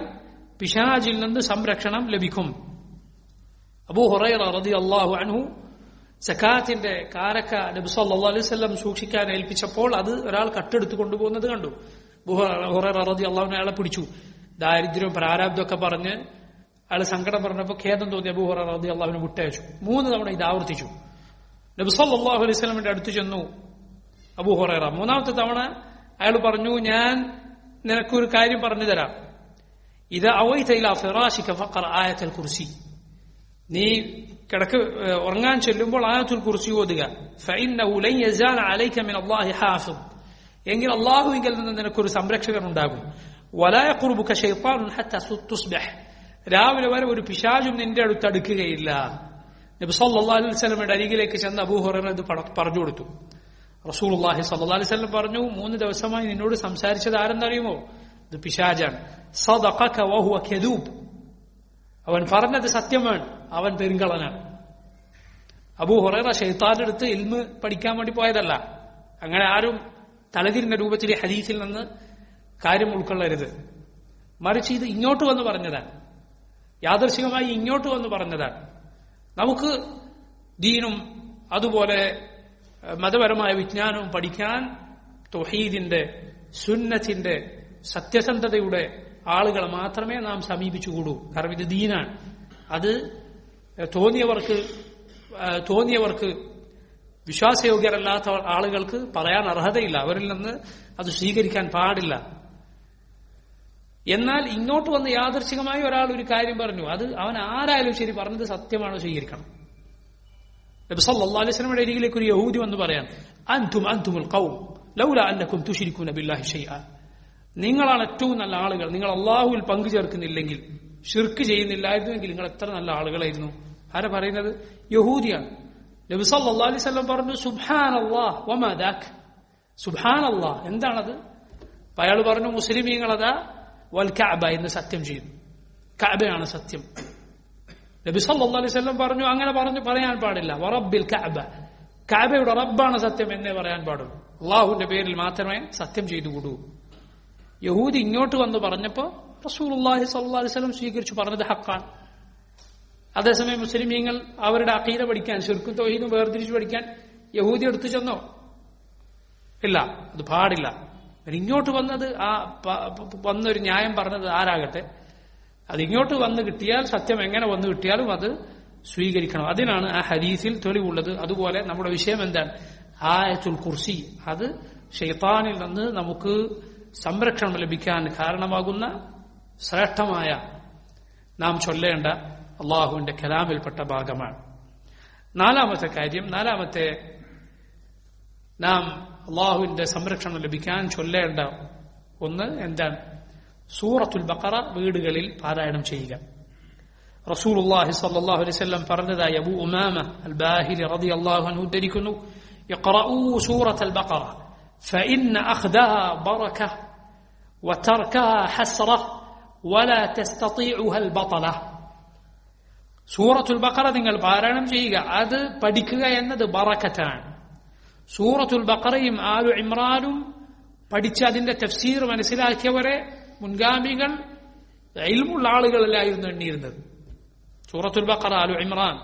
പിശാചിൽ നിന്ന് സംരക്ഷണം ലഭിക്കും. അബൂ ഹുറൈറ റളിയല്ലാഹു അൻഹു സക്കാത്തിന്റെ കാരക്ക നബി സല്ലല്ലാഹു അലൈഹി വസല്ലം സൂക്ഷിക്കാൻ ഏൽപ്പിച്ചപ്പോൾ അത് ഒരാൾ കട്ടെടുത്ത് കൊണ്ടുപോകുന്നത് കണ്ടു. ഹുറൈറ റളിയല്ലാഹു അൻഹു അയാളെ പിടിച്ചു. ദാരിദ്ര്യവും പ്രാരാബ്ദമൊക്കെ പറഞ്ഞ് അയാൾ സങ്കടം പറഞ്ഞപ്പോൾ ഖേദം തോന്നി അബൂ ഹുറൈറ റളിയല്ലാഹു അൻഹു വിട്ടയച്ചു. 3 തവണ ഇത് ആവർത്തിച്ചു. നബി സല്ലല്ലാഹു അലൈഹി വസല്ലമിന്റെ അടുത്ത് ചെന്നു അബൂ ഹുറൈറ. 3ാമത്തെ തവണ അയാൾ പറഞ്ഞു, ഞാൻ നിനക്കൊരു കാര്യം പറഞ്ഞു തരാം. ഇദാ അവൈത ഇലാ ഫിറാശിക ഫഖറ ആയത്തുൽ കുർസി. നീ ഉറങ്ങാൻ ചെല്ലുമ്പോൾ ആയത്തുൽ കുർസി ഓതുക. ഫഇന്നഹു ലൻ യസാല അലൈക മിൻ അല്ലാഹി ഹാഫിദ്. എങ്കിൽ അല്ലാഹുവിൽ നിന്ന് നിനക്കൊരു സംരക്ഷകൻ ഉണ്ടാകും. വലാ യഖ്റുബുക ശൈത്താനുൻ ഹത്താ തുസ്ബിഹ്. രാവിലെ വരെ ഒരു പിശാചും നിന്റെ അടുത്ത് അടുക്കുകയില്ല. നബി സല്ലല്ലാഹു അലൈഹി വസല്ലമയുടെ അരികിലേക്ക് ചെന്ന് അബൂ ഹുറൈറ ഇത് പറഞ്ഞു കൊടുത്തു. റസൂലുള്ളാഹി സ്വല്ലല്ലാഹു അലൈഹി വസല്ലം പറഞ്ഞു, 3 ദിവസമായി നിന്നോട് സംസാരിച്ചത് ആരെന്നറിയുമോ? ഇത് പിശാചാണ്. സദഖക വഹുവ കദൂബ്. അവൻ പറഞ്ഞത് സത്യമാണ്, അവൻ പെരുങ്കളനാണ്. അബൂ ഹുറൈറ ശൈത്താന്റെ അടുത്ത് ഇൽമ് പഠിക്കാൻ വേണ്ടി പോയതല്ല. അങ്ങനെ ആരും തലതിരിഞ്ഞ രൂപത്തിൽ ഈ ഹദീസിൽ നിന്ന് കാര്യം ഉൾക്കൊള്ളരുത്. മറിച്ച് ഇത് ഇങ്ങോട്ട് വന്ന് പറഞ്ഞതാണ്, യാദർശികമായി ഇങ്ങോട്ട് വന്ന് പറഞ്ഞതാണ്. നമുക്ക് ദീനും അതുപോലെ മതപരമായ വിജ്ഞാനവും പഠിക്കാൻ തൗഹീദിന്റെ, സുന്നത്തിന്റെ, സത്യസന്ധതയുടെ ആളുകളെ മാത്രമേ നാം സമീപിച്ചുകൂടൂ. കാരണം ഇത് ദീനാണ്. അത് തോന്നിയവർക്ക് വിശ്വാസയോഗ്യരല്ലാത്ത ആളുകൾക്ക് പറയാൻ അർഹതയില്ല. അവരിൽ നിന്ന് അത് സ്വീകരിക്കാൻ പാടില്ല. എന്നാൽ ഇങ്ങോട്ട് വന്ന് യാദർശികമായി ഒരാൾ ഒരു കാര്യം പറഞ്ഞു, അത് അവൻ ആരായാലും ശരി പറഞ്ഞത് സത്യമാണോ സ്വീകരിക്കണം. നബി സല്ലല്ലാഹു അലൈഹി വസല്ലമയുടെ അരികിലേക്ക് ഒരു യഹൂദി വന്ന് പറയാൻ, അൻതുമുൽ ഖൗം ലൗലാ അന്നകും തുശ്രികൂന ബില്ലാഹി ഷൈഅ. നിങ്ങളാണ് ഏറ്റവും നല്ല ആളുകൾ. നിങ്ങൾ അല്ലാഹുവിൽ പങ്കു ചേർക്കുന്നില്ലെങ്കിൽ, ശിർക്ക് ചെയ്യുന്നില്ലായിരുന്നുവെങ്കിൽ നിങ്ങൾ എത്ര നല്ല ആളുകളായിരുന്നു. ആരാ പറയുന്നത്? യഹൂദിയാണ്. നബി സല്ലല്ലാഹു അലൈഹി വസല്ലം പറഞ്ഞു, സുബ്ഹാനല്ലാഹ് വമാ ദാക്. സുബ്ഹാനല്ലാഹ്, എന്താണത്? അയാൾ പറഞ്ഞു, മുസ്ലിമീങ്ങളതാ വൽ കഅബ എന്ന് സത്യം ചെയ്യുന്നു. കഅബയാണ് സത്യം. നബി സല്ലല്ലാഹു അലൈഹി വസല്ലം പറഞ്ഞു, അങ്ങനെ പറയാൻ പാടില്ല. വറബ്ബിൽ കഅബ, കഅബയുടെ റബ്ബാണ് സത്യം എന്നേ പറയാൻ പാടുള്ളൂ. അല്ലാഹുവിന്റെ പേരിൽ മാത്രമേ സത്യം ചെയ്തുകൂടൂ. യഹൂദി ഇങ്ങോട്ട് വന്ന് പറഞ്ഞപ്പോ റസൂലുള്ളാഹി സ്വല്ലല്ലാഹു അലൈഹി വസല്ലം സ്വീകരിച്ചു, പറഞ്ഞത് ഹഖാണ്. അതേസമയം മുസ്ലിമീങ്ങൾ അവരുടെ അഖീദ പഠിക്കാൻ, ശിർക്കും തൗഹീദും വേർതിരിച്ചു പഠിക്കാൻ യഹൂദി എടുത്തു ചെന്നോ? ഇല്ല, അത് പാടില്ല. ഇങ്ങോട്ട് വന്നത് വന്നൊരു ന്യായം പറഞ്ഞത് ആരാകട്ടെ, അത് ഇങ്ങോട്ട് വന്ന് കിട്ടിയാൽ, സത്യം എങ്ങനെ വന്നു കിട്ടിയാലും അത് സ്വീകരിക്കണം. അതിനാണ് ആ ഹദീസിൽ തെളിവുള്ളത്. അതുപോലെ നമ്മുടെ വിഷയം എന്താണ്? ആയത്തുൽ കുർസി. അത് ശൈത്താനിൽ നിന്ന് നമുക്ക് സംരക്ഷണം ലഭിക്കാൻ കാരണമാകുന്ന ശ്രേഷ്ഠമായ, നാം ചൊല്ലേണ്ട അള്ളാഹുവിന്റെ കലാമിൽപ്പെട്ട ഭാഗമാണ്. 4ാമത്തെ കാര്യം, നാം അള്ളാഹുവിന്റെ സംരക്ഷണം ലഭിക്കാൻ ചൊല്ലേണ്ട ഒന്ന് എന്താണ്? സൂറത്തുൽ ബഖറ വീടുകളിൽ പാരായണം ചെയ്യുക. റസൂലുള്ളാഹി സ്വല്ലല്ലാഹു അലൈഹി വസല്ലം പറഞ്ഞതായി അബൂ ഉമാമ അൽ ബാഹിലി റളിയല്ലാഹു അൻഹു ഉദ്ധരിക്കുന്നു, ഇഖ്റഊ സൂറത്തുൽ ബഖറ ഫഇന്ന അഖ്ദഹാ ബറക വതർകഹാ ഹസ്റ വലാ തസ്തതീഉഹാ അൽ ബطല. സൂറത്തുൽ ബഖറ നിങ്ങൾ പാരായണം ചെയ്യുക, അത് പഠിക്കുക എന്നത് ബറക്കത്താണ്. സൂറത്തുൽ ബഖറയും ആലു ഇമ്രാനും പഠിച്ച് അതിന്റെ തഫ്സീർ മനസ്സിലാക്കിയവരെ മുൻഗാമികൾ ഇൽമുള്ള ആളുകളിലായിരുന്നു എണ്ണിയിരുന്നത്. സൂറത്തുൽ ബഖറ, ആലു ഇമ്രാൻ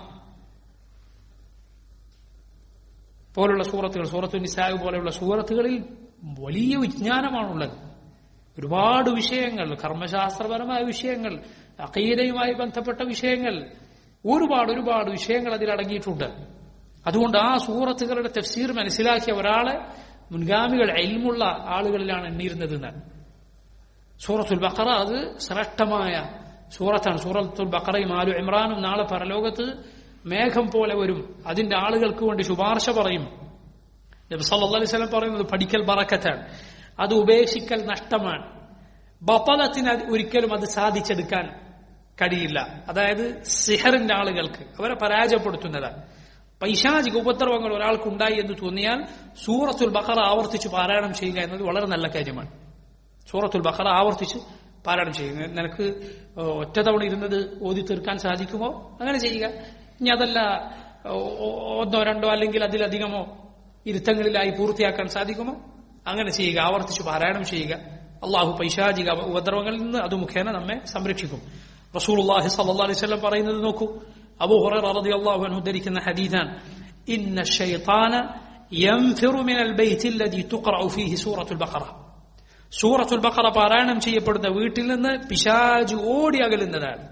പോലുള്ള സൂറത്തുകൾ, സൂറത്തുൽ നിസാ പോലെയുള്ള സൂറത്തുകളിൽ വലിയ വിജ്ഞാനമാണുള്ളത്. ഒരുപാട് വിഷയങ്ങൾ, കർമ്മശാസ്ത്രപരമായ വിഷയങ്ങൾ, അഖീദയുമായി ബന്ധപ്പെട്ട വിഷയങ്ങൾ, ഒരുപാട് വിഷയങ്ങൾ അതിലടങ്ങിയിട്ടുണ്ട്. അതുകൊണ്ട് ആ സൂറത്തുകളുടെ തഫ്സീർ മനസ്സിലാക്കിയ ഒരാളെ മുൻഗാമികൾ ഇൽമുള്ള ആളുകളിലാണ് എണ്ണിയിരുന്നത്. സൂറത്തുൽ ബഖറ അത് ശ്രേഷ്ഠമായ സൂറത്താണ്. സൂറത്തുൽ ബഖറയും ആലു ഇമ്രാനും നാളെ പരലോകത്ത് മേഘം പോലെ വരും. അതിന്റെ ആളുകൾക്ക് വേണ്ടി ശുപാർശ പറയും. നബി സല്ലല്ലാഹു അലൈഹി വസല്ലം പറയുന്നത് പഠിക്കൽ ബറക്കത്താണ്, അത് ഉപേക്ഷിക്കൽ നഷ്ടമാണ്. ബതലത്തിന് ഒരിക്കലും അത് സാധിച്ചെടുക്കാൻ കഴിയില്ല. അതായത് സിഹറിന്റെ ആളുകൾക്ക് അവരെ പരാജയപ്പെടുത്തുന്നതാണ്. പൈശാചിക ഉപദ്രവങ്ങൾ ഒരാൾക്കുണ്ടായി എന്ന് തോന്നിയാൽ സൂറത്തുൽ ബഖറ ആവർത്തിച്ച് പാരായണം ചെയ്യുക എന്നത് വളരെ നല്ല കാര്യമാണ്. സൂറത്തുൽ ബഖറ ആവർത്തിച്ച് പാരായണം ചെയ്യുക. നിനക്ക് ഒറ്റ തവണ ഇരുന്നത് ഓതി തീർക്കാൻ സാധിക്കുമോ? അങ്ങനെ ചെയ്യുക. ഇനി അതല്ല, 1 2 അല്ലെങ്കിൽ അതിലധികമോ ഇരുത്തങ്ങളിലായി പൂർത്തിയാക്കാൻ സാധിക്കുമോ? അങ്ങനെ ചെയ്യുക, ആവർത്തിച്ച് പാരായണം ചെയ്യുക. അള്ളാഹു പൈശാചിക ഉപദ്രവങ്ങളിൽ നിന്ന് അത് മുഖേന നമ്മെ സംരക്ഷിക്കും. റസൂലുള്ളാഹി സ്വല്ലല്ലാഹു അലൈഹി വസല്ലം പറയുന്നത് നോക്കൂ. അബൂ ഹുറൈറ റളിയല്ലാഹു അൻഹു ഉദ്ധരിക്കുന്ന ഹദീസാണ്, ഇന്ന ശൈത്താന യൻഫിറു മിനൽ ബൈത്തിൽ ലദീ തുഖറഉ ഫീഹി സൂറത്തുൽ ബഖറ. സൂറത്തുൽ ബഖറ പാരായണം ചെയ്യപ്പെടുന്ന വീട്ടിൽ നിന്ന് പിശാച് ഓടി അകലുന്നതാണ്.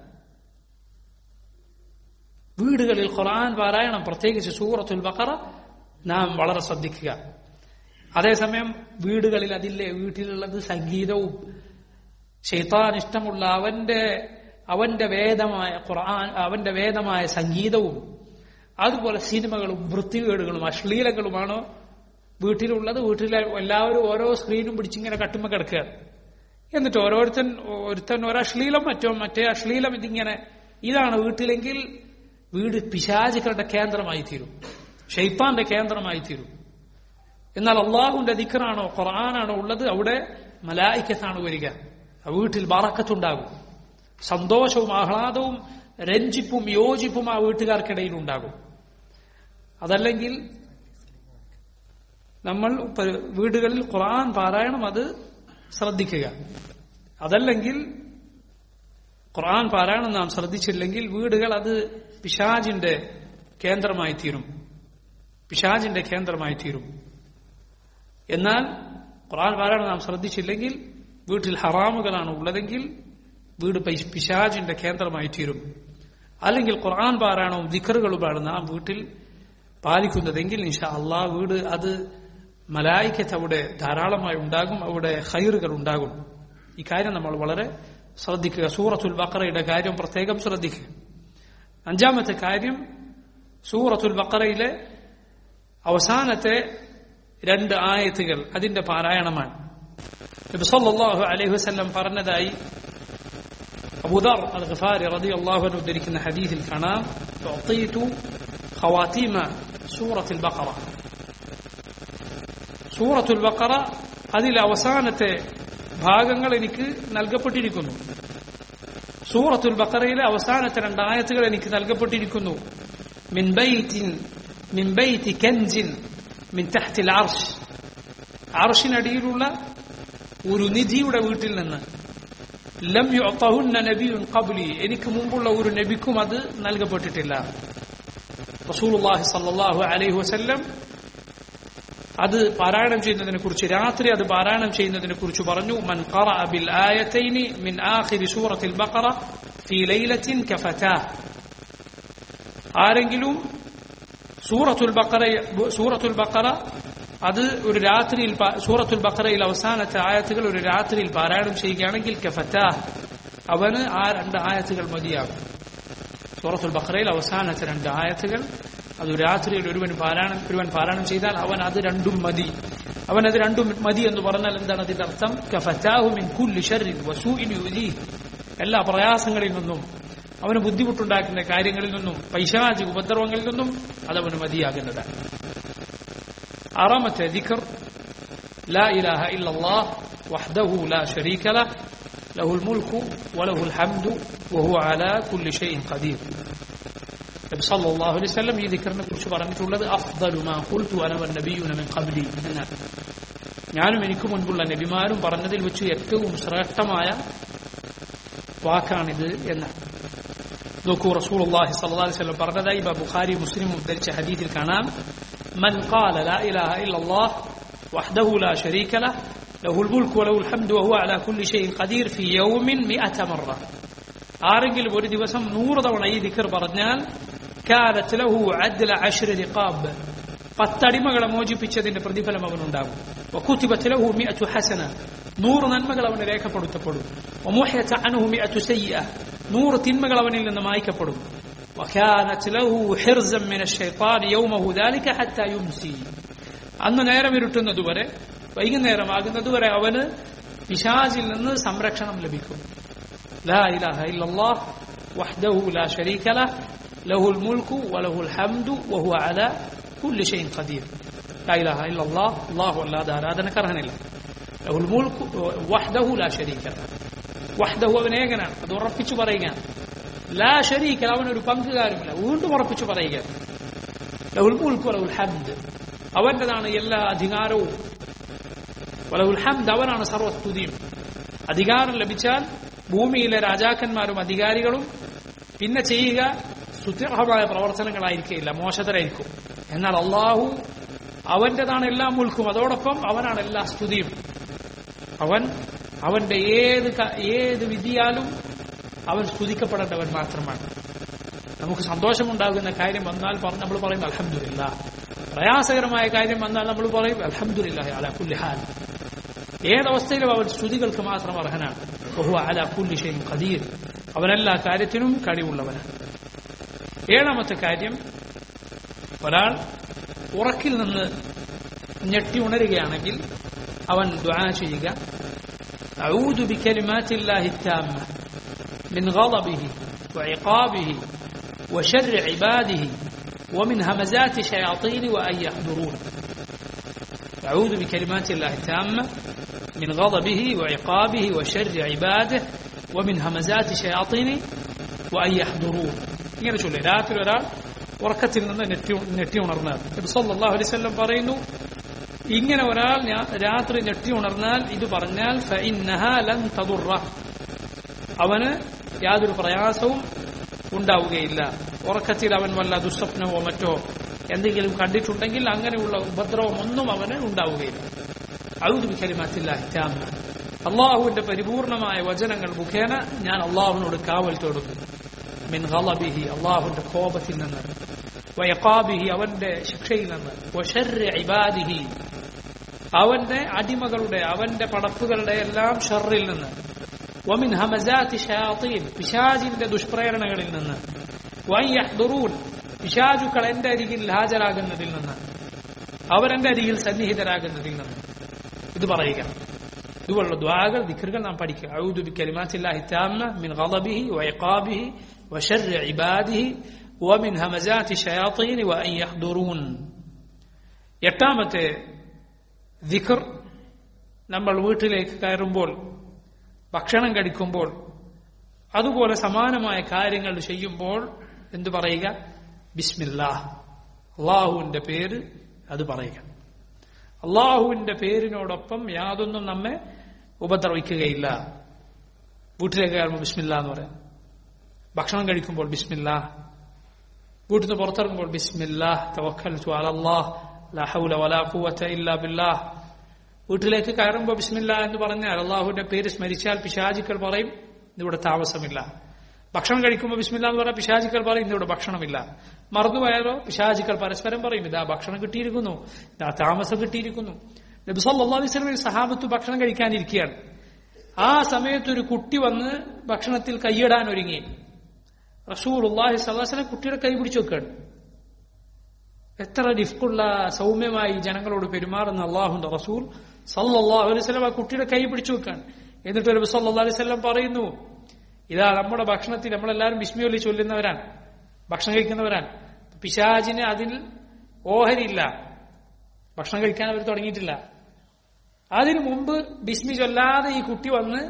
വീടുകളിൽ ഖുർആൻ പാരായണം, പ്രത്യേകിച്ച് സൂറത്തുൽ ബഖറ, നാം വളരെ ശ്രദ്ധിക്കുക. അതേസമയം വീടുകളിൽ അതില്ലേ വീട്ടിലുള്ളത് സംഗീതവും ശൈത്താൻ ഇഷ്ടമുള്ള അവന്റെ വേദമായ ഖുർആൻ, അവന്റെ വേദമായ സംഗീതവും അതുപോലെ സിനിമകളും വൃത്തികേടുകളും അശ്ലീലങ്ങളുമാണോ വീട്ടിലുള്ളത്? വീട്ടിലെ എല്ലാവരും ഓരോ സ്ക്രീനും പിടിച്ചിങ്ങനെ കട്ടുമ്പോ കിടക്കുകയാണ്. എന്നിട്ട് ഒരുത്തൻ ഒരശ്ലീലം മറ്റേ അശ്ലീലം ഇതാണ് വീട്ടിലെങ്കിൽ വീട് പിശാചുക്കളുടെ കേന്ദ്രമായി തീരും, ഷൈത്താന്റെ കേന്ദ്രമായി തീരും. എന്നാൽ അള്ളാഹുവിന്റെ ദിക്റാണോ ഖുർആനാണോ ഉള്ളത്, അവിടെ മലായിക്കത്താണ് വരിക. വീട്ടിൽ ബറക്കത്തുണ്ടാകും, സന്തോഷവും ആഹ്ലാദവും രഞ്ജിപ്പും യോജിപ്പും ആ വീട്ടുകാർക്കിടയിൽ ഉണ്ടാകും. അതല്ലെങ്കിൽ നമ്മൾ വീടുകളിൽ ഖുർആൻ പാരായണം അത് ശ്രദ്ധിക്കുക. അതല്ലെങ്കിൽ ഖുർആൻ പാരായണം നാം ശ്രദ്ധിച്ചില്ലെങ്കിൽ വീടുകൾ അത് പിശാചിന്റെ കേന്ദ്രമായി തീരും. എന്നാൽ ഖുർആൻ പാരായണം നാം ശ്രദ്ധിച്ചില്ലെങ്കിൽ വീട്ടിൽ ഹറാമുകളാണ് ഉള്ളതെങ്കിൽ വീട് പിശാചിന്റെ കേന്ദ്രമായി തീരും. അല്ലെങ്കിൽ ഖുർആൻ പാരായണവും ദിക്റുകളുമാണ് നാം വീട്ടിൽ പാലിക്കുന്നതെങ്കിൽ ഇൻഷാ അല്ലാഹ് വീട് അത് മലായിക്കത്ത് അവിടെ ധാരാളമായി ഉണ്ടാകും, അവിടെ ഖൈറുകൾ ഉണ്ടാകും. ഈ കാര്യം നമ്മൾ വളരെ ശ്രദ്ധിക്കുക. സൂറത്തുൽ ബഖറയുടെ കാര്യം പ്രത്യേകം ശ്രദ്ധിക്കുക. അഞ്ചാമത്തെ കാര്യം, സൂറത്തുൽ ബഖറയിലെ അവസാനത്തെ 2 ആയത്തുകൾ അതിന്റെ പാരായണമാണ്. നബി സല്ലല്ലാഹു അലൈഹി വസല്ലം പറഞ്ഞതായി അബൂദർ അൽ-ഗിഫാരി റളിയല്ലാഹു അൻഹു ഉദ്ധരിക്കുന്ന ഹദീസിൽ കാണാം, തുഅതീതു ഖവാതീമ സൂറത്തുൽ ബഖറ. സൂറത്തുൽ ബഖറ അതിലെ അവസാനത്തെ ഭാഗങ്ങൾ എനിക്ക് നൽകപ്പെട്ടിരിക്കുന്നു. സൂറത്തുൽ ബഖറയിലെ അവസാനത്തെ 2 ആയത്തുകൾ എനിക്ക് നൽകപ്പെട്ടിരിക്കുന്നു. മിൻ ബൈതി കൻസിൻ മിൻ തഹ്തിൽ അർശ്, അർശിനടിയിലുള്ള ഒരു നിധിയുടെ വീട്ടിൽ നിന്ന്. ലം യുഅതഹുന്ന നബിയ്യുൻ ഖബ്ലി, എനിക്ക് മുമ്പുള്ള ഒരു നബിക്കും അത് നൽകപ്പെട്ടിട്ടില്ല. റസൂലുള്ളാഹി സ്വല്ലല്ലാഹു അലൈഹി വസല്ലം അത് പാരായണം ചെയ്യുന്നതിനെ കുറിച്ച്, രാത്രി അത് പാരായണം ചെയ്യുന്നതിനെ കുറിച്ച് പറഞ്ഞു, മൻ ഖറഅ ബിൽ ആയതൈനി മിൻ ആഖിരി സൂറത്തുൽ ബഖറ ഫീ ലൈലത്തിൻ കഫതാഹ്. ആരെങ്കിലും സൂറത്തുൽ ബഖറ അത് ഒരു രാത്രിയിൽ, സൂറത്തുൽ ബഖറയിൽ അവസാനത്തെ ആയത്തുകൾ ഒരു രാത്രിയിൽ പാരായണം ചെയ്യുകയാണെങ്കിൽ കഫതാഹ്, അവന് ആ 2 ആയത്തുകൾ മതിയാകും. സൂറത്തുൽ ബഖറയിൽ അവസാനത്തെ 2 ആയത്തുകൾ അത് രാത്രിയിൽ ഒരുവൻ പാരായണം ചെയ്താൽ അവൻ അത് 2 മതി. അവനത് 2 മതി എന്ന് പറഞ്ഞാൽ എന്താണ് അതിന്റെ അർത്ഥം? കഫതാഹു മിൻ കുല്ലി ശർരിൻ വസൂഇൻ യുദീഹ്, എല്ലാ പ്രയാസങ്ങളിൽ നിന്നും, അവന് ബുദ്ധിമുട്ടുണ്ടാക്കുന്ന കാര്യങ്ങളിൽ നിന്നും, പൈശാചിക ഉപദ്രവങ്ങളിൽ നിന്നും അതവന് മതിയാകുന്നതാണ്. 6ാമത്തെ ദിക്ർ, ലാ ഇലാഹ ഇല്ലല്ലാഹ് വഹ്ദഹു ലാ ശരീക ലഹ് ലഹുൽ മുൽക്കു വലഹുൽ ഹംദു വഹുവ അലാ കുല്ലി ഷൈഇൻ ഖദീർ. നബി സല്ലല്ലാഹു അലൈഹി വസല്ലം ഈ ദിക്റിനെ കുറിച്ച് പറഞ്ഞിട്ടുള്ളത് അഫ്ദലു മാ ഖുൽതു അന വന്നബിയ്യുന മിൻ ഖബ്ലി എന്നാണ്. ഞാനും എനിക്ക് മുൻപുള്ള നബിമാരും പറഞ്ഞതിൽ വെച്ച് ഏറ്റവും ശ്രേഷ്ഠമായ വാക്കാണിത് എന്നാണ്. നോക്കൂ, റസൂലുള്ളാഹി സ്വല്ലല്ലാഹു അലൈഹി വസല്ലം പറഞ്ഞതായി ബുഖാരി മുസ്ലിം ഉദ്ധരിച്ച ഹദീസിൽ കാണാം, മൻ ഖാല ലാ ഇലാഹ ഇല്ലല്ലാഹ് വഹ്ദഹു ലാ ശരീക ലഹ് ലഹുൽ മുൽക്കു വലഹുൽ ഹംദു വഹുവ അലാ കുല്ലി ഷൈഇൻ ഖദീർ ഫീ യൗമിൻ 100 മറ. ആരെങ്കിലും ഒരു ദിവസം 100 തവണ ഈ ദിക്ർ പറഞ്ഞാൽ കാനത് ലഹു അദ്ല 10 റിഖാബ്, 10 അടിമകളെ മോചിപ്പിച്ചതിന്റെ പ്രതിഫലം അവനുണ്ടാകും. വകുതിബത് ലഹു 100 ഹസന, 100 നന്മകൾ അവന് രേഖപ്പെടുത്തപ്പെടും. വമുഹിയത അൻഹു 100 സയ്യിഅ, 100 തിന്മകൾ അവനിൽ നിന്ന് മായ്ക്കപ്പെടും. വകാനത് ലഹു ഹിർസൻ മിന ശൈത്താൻ യൗമഹു ദാലിക ഹത്താ യുംസി, അന്ന് നേരം ഇരുട്ടുന്നതുവരെ, വൈകുന്നേരമാകുന്നതുവരെ അവന് പിശാചിൽ നിന്ന് സംരക്ഷണം ലഭിക്കും. ലാ ഇലാഹ ഇല്ലല്ലാഹ് വഹ്ദഹു ലാ ശരീക ലഹ് ലഹുൽ മുൽക്കു വലഹുൽ ഹംദു വഹുവ അലാ കുല്ലി ഷൈഇൻ ഖദീർ. ലാ ഇലാഹ ഇല്ലല്ലാഹ്, അല്ലാഹു അല്ലാതെ ആരാധനക്ക് അർഹനില്ല. ലഹുൽ മുൽക്കു വഹ്ദഹു ലാ ശരീക ലഹ്, വഹ്ദഹു അവൻ ഏകനാണ്, അത് ഉറപ്പിച്ചു പറയുകയാണ്. ലാ ശരീക ലഹ്, അവനൊരു പങ്കുകാരുമില്ല, വീണ്ടും ഉറപ്പിച്ചു പറയുകയാണ്. ലഹുൽ മുൽക്കു വലഹുൽ ഹംദ്, അവന്റേതാണ് എല്ലാ അധികാരവും. വലഹുൽ ഹംദ്, അവനാണ് സർവസ്തുതിയും. അധികാരം ലഭിച്ചാൽ ഭൂമിയിലെ രാജാക്കന്മാരും അധികാരികളും പിന്നെ ചെയ്യുക സ്തുത്യർഹമായ പ്രവർത്തനങ്ങളായിരിക്കില്ല, മോശതരായിരിക്കും. എന്നാൽ അള്ളാഹു അവന്റേതാണ് എല്ലാ മുൽക്കും, അതോടൊപ്പം അവനാണ് എല്ലാ സ്തുതിയും. അവന്റെ ഏത് വിധിയാലും അവൻ സ്തുതിക്കപ്പെടേണ്ടവൻ മാത്രമാണ്. നമുക്ക് സന്തോഷമുണ്ടാകുന്ന കാര്യം വന്നാൽ നമ്മൾ പറയും അൽഹംദുലില്ലാഹ്. പ്രയാസകരമായ കാര്യം വന്നാൽ നമ്മൾ പറയും അൽഹംദുലില്ലാഹി അലാ കുല്ലി ഹാൽ. ഏതവസ്ഥയിലും അവൻ സ്തുതികൾക്ക് മാത്രം അർഹനാണ്. വഹുവ അലാ കുല്ലി ഷൈഇൻ ഖദീർ. അവനെല്ലാ കാര്യത്തിനും കഴിവുള്ളവനാണ്. ഏഴാമത്തെ കാര്യം, ഒരാൾ ഉറക്കിൽ നിന്ന് ഞെട്ടി ഉണരുകയാണെങ്കിൽ അവൻ ദുആ ചെയ്യുക, അഊദു ബികലിമാത്തില്ലാഹി താമ്മ മിൻ ഗളബിഹി വഇഖാബിഹി വശർരി ഇബാദിഹി ومن همزات الشياطين وأن يحضرون. أعوذ بكلمات الله التامة من غضبه وعقابه وشر عباده ومن همزات الشياطين وأن يحضرون. ഇങ്ങനെ ചൊല്ലുക. രാത്രി ഒരാൾ ഉറക്കത്തിൽ നിന്ന് ഞെട്ടി ഉണർന്നാൽ നബി സല്ലല്ലാഹു അലൈഹി വസല്ലം പറയുന്നു, ഇങ്ങനെ ഒരാൾ രാത്രി ഞെട്ടി ഉണർന്നാൽ ഇത് പറഞ്ഞാൽ ഫഇന്നഹാ ലൻ തദുറ, അവന് യാതൊരു പ്രയാസവും ഉണ്ടാവുകയില്ല. ഉറക്കത്തിൽ അവൻ വല്ല ദുസ്വപ്നമോ മറ്റോ എന്തെങ്കിലും കണ്ടിട്ടുണ്ടെങ്കിൽ അങ്ങനെയുള്ള ഉപദ്രവം ഒന്നും അവന് ഉണ്ടാവുകയില്ല. അഊദു ബികലിമാത്തില്ലാഹി താമ്മ, അള്ളാഹുവിന്റെ പരിപൂർണമായ വചനങ്ങൾ മുഖേന ഞാൻ അള്ളാഹുവിനോട് കാവൽ തേടുന്നു. മിൻ ഗളബിഹി, അള്ളാഹുവിന്റെ കോപത്തിൽ നിന്ന്, വഇഖാബിഹി, അവന്റെ ശിക്ഷയിൽ നിന്ന്, വശർരി ഇബാദിഹി, അവന്റെ അടിമകളുടെ അവന്റെ പടപ്പുകളുടെ എല്ലാം ഷർറിൽ നിന്ന്, വമിൻ ഹമസാത്തി ശയാത്തീൻ, പിശാചിന്റെ ദുഷ്പ്രേരണകളിൽ നിന്ന്, വഅൻ യഹ്ദുറൂൻ, പിശാചുക്കൾ എന്റെ അരികിൽ ഹാജരാകുന്നതിൽ നിന്ന്, അവരെന്റെ അരികിൽ സന്നിഹിതരാകുന്നതിൽ നിന്ന്. ഇത് പറയുക. ഇതുപോലുള്ള ദുആകൾ ദിക്റുകൾ നാം പഠിക്കുക. അഊദു ബികലിമാത്തില്ലാഹി താമ്മ മിൻ ഗളബിഹി വഇഖാബിഹി വശർരി ഇബാദിഹി വമിൻ ഹമസാത്തി ശയാത്തീൻ വഅൻ യഹ്ദുറൂൻ. എട്ടാമത്തെ ദിക്ർ, നമ്മൾ വീട്ടിലേക്ക് കയറുമ്പോൾ, ഭക്ഷണം കഴിക്കുമ്പോൾ, അതുപോലെ സമാനമായ കാര്യങ്ങൾ ചെയ്യുമ്പോൾ എന്തു പറയുക? ബിസ്മില്ലാഹ്, അള്ളാഹുവിന്റെ പേര് അത് പറയുക. അള്ളാഹുവിന്റെ പേരിനോടൊപ്പം യാതൊന്നും നമ്മെ ഉപദ്രവിക്കുകയില്ല. വീട്ടിലേക്ക് കയറുമ്പോൾ ബിസ്മില്ലാ എന്ന് പറയാം, ഭക്ഷണം കഴിക്കുമ്പോൾ ബിസ്മില്ലാഹ്, വീട്ടിൽ നിന്ന് പുറത്തിറങ്ങുമ്പോൾ ബിസ്മില്ലാഹ് തവക്കൽതു അലല്ലാഹ് ലാ ഹൗല വലാ ഖുവത ഇല്ലാ ബില്ലാഹ്. വീട്ടിലേക്ക് കയറുമ്പോൾ ബിസ്മില്ലാഹ് എന്ന് പറഞ്ഞാൽ അള്ളാഹുവിന്റെ പേര് സ്മരിച്ചാൽ പിശാചുക്കൾ പറയും ഇന്നിവിടെ താമസമില്ല. ഭക്ഷണം കഴിക്കുമ്പോൾ ബിസ്മില്ലാഹ് എന്ന് പറഞ്ഞാൽ പിശാചുക്കൾ പറയും ഇന്നിവിടെ ഭക്ഷണമില്ല. മറന്നുപോയാലോ പിശാചുക്കൾ പരസ്പരം പറയും ഇതാ ഭക്ഷണം കിട്ടിയിരിക്കുന്നു, ഇതാ താമസം കിട്ടിയിരിക്കുന്നു. നബി സല്ലല്ലാഹു അലൈഹി വസല്ലം സഹാബത്ത് ഭക്ഷണം കഴിക്കാനിരിക്കുകയാണ്. ആ സമയത്ത് ഒരു കുട്ടി വന്ന് ഭക്ഷണത്തിൽ കൈയിടാൻ ഒരുങ്ങി. റസൂലുള്ളാഹി സ്വല്ലല്ലാഹു അലൈഹി വസല്ലം കുട്ടിയുടെ കൈ പിടിച്ചു വെക്കുകയാണ്. എത്ര ഡിഫ്കുള്ള സൗമ്യമായി ജനങ്ങളോട് പെരുമാറുന്ന അള്ളാഹുന്റെ റസൂൽ സല്ലല്ലാഹു അലൈഹി വസല്ലം ആ കുട്ടിയുടെ കൈ പിടിച്ചു വെക്കുകയാണ്. എന്നിട്ട് നബി സല്ലല്ലാഹു അലൈഹി വസല്ലം പറയുന്നു, ഇതാ നമ്മുടെ ഭക്ഷണത്തിൽ നമ്മളെല്ലാവരും ബിസ്മില്ലാഹ് ചൊല്ലുന്നവരാണ്, ഭക്ഷണം കഴിക്കുന്നവരാണ്. പിശാചിന് അതിൽ ഓഹരിയില്ല, ഭക്ഷണം കഴിക്കാൻ അവർ തുടങ്ങിയിട്ടില്ല. അതിനു മുമ്പ് ബിസ്മി ചൊല്ലാതെ ഈ കുട്ടി വന്ന്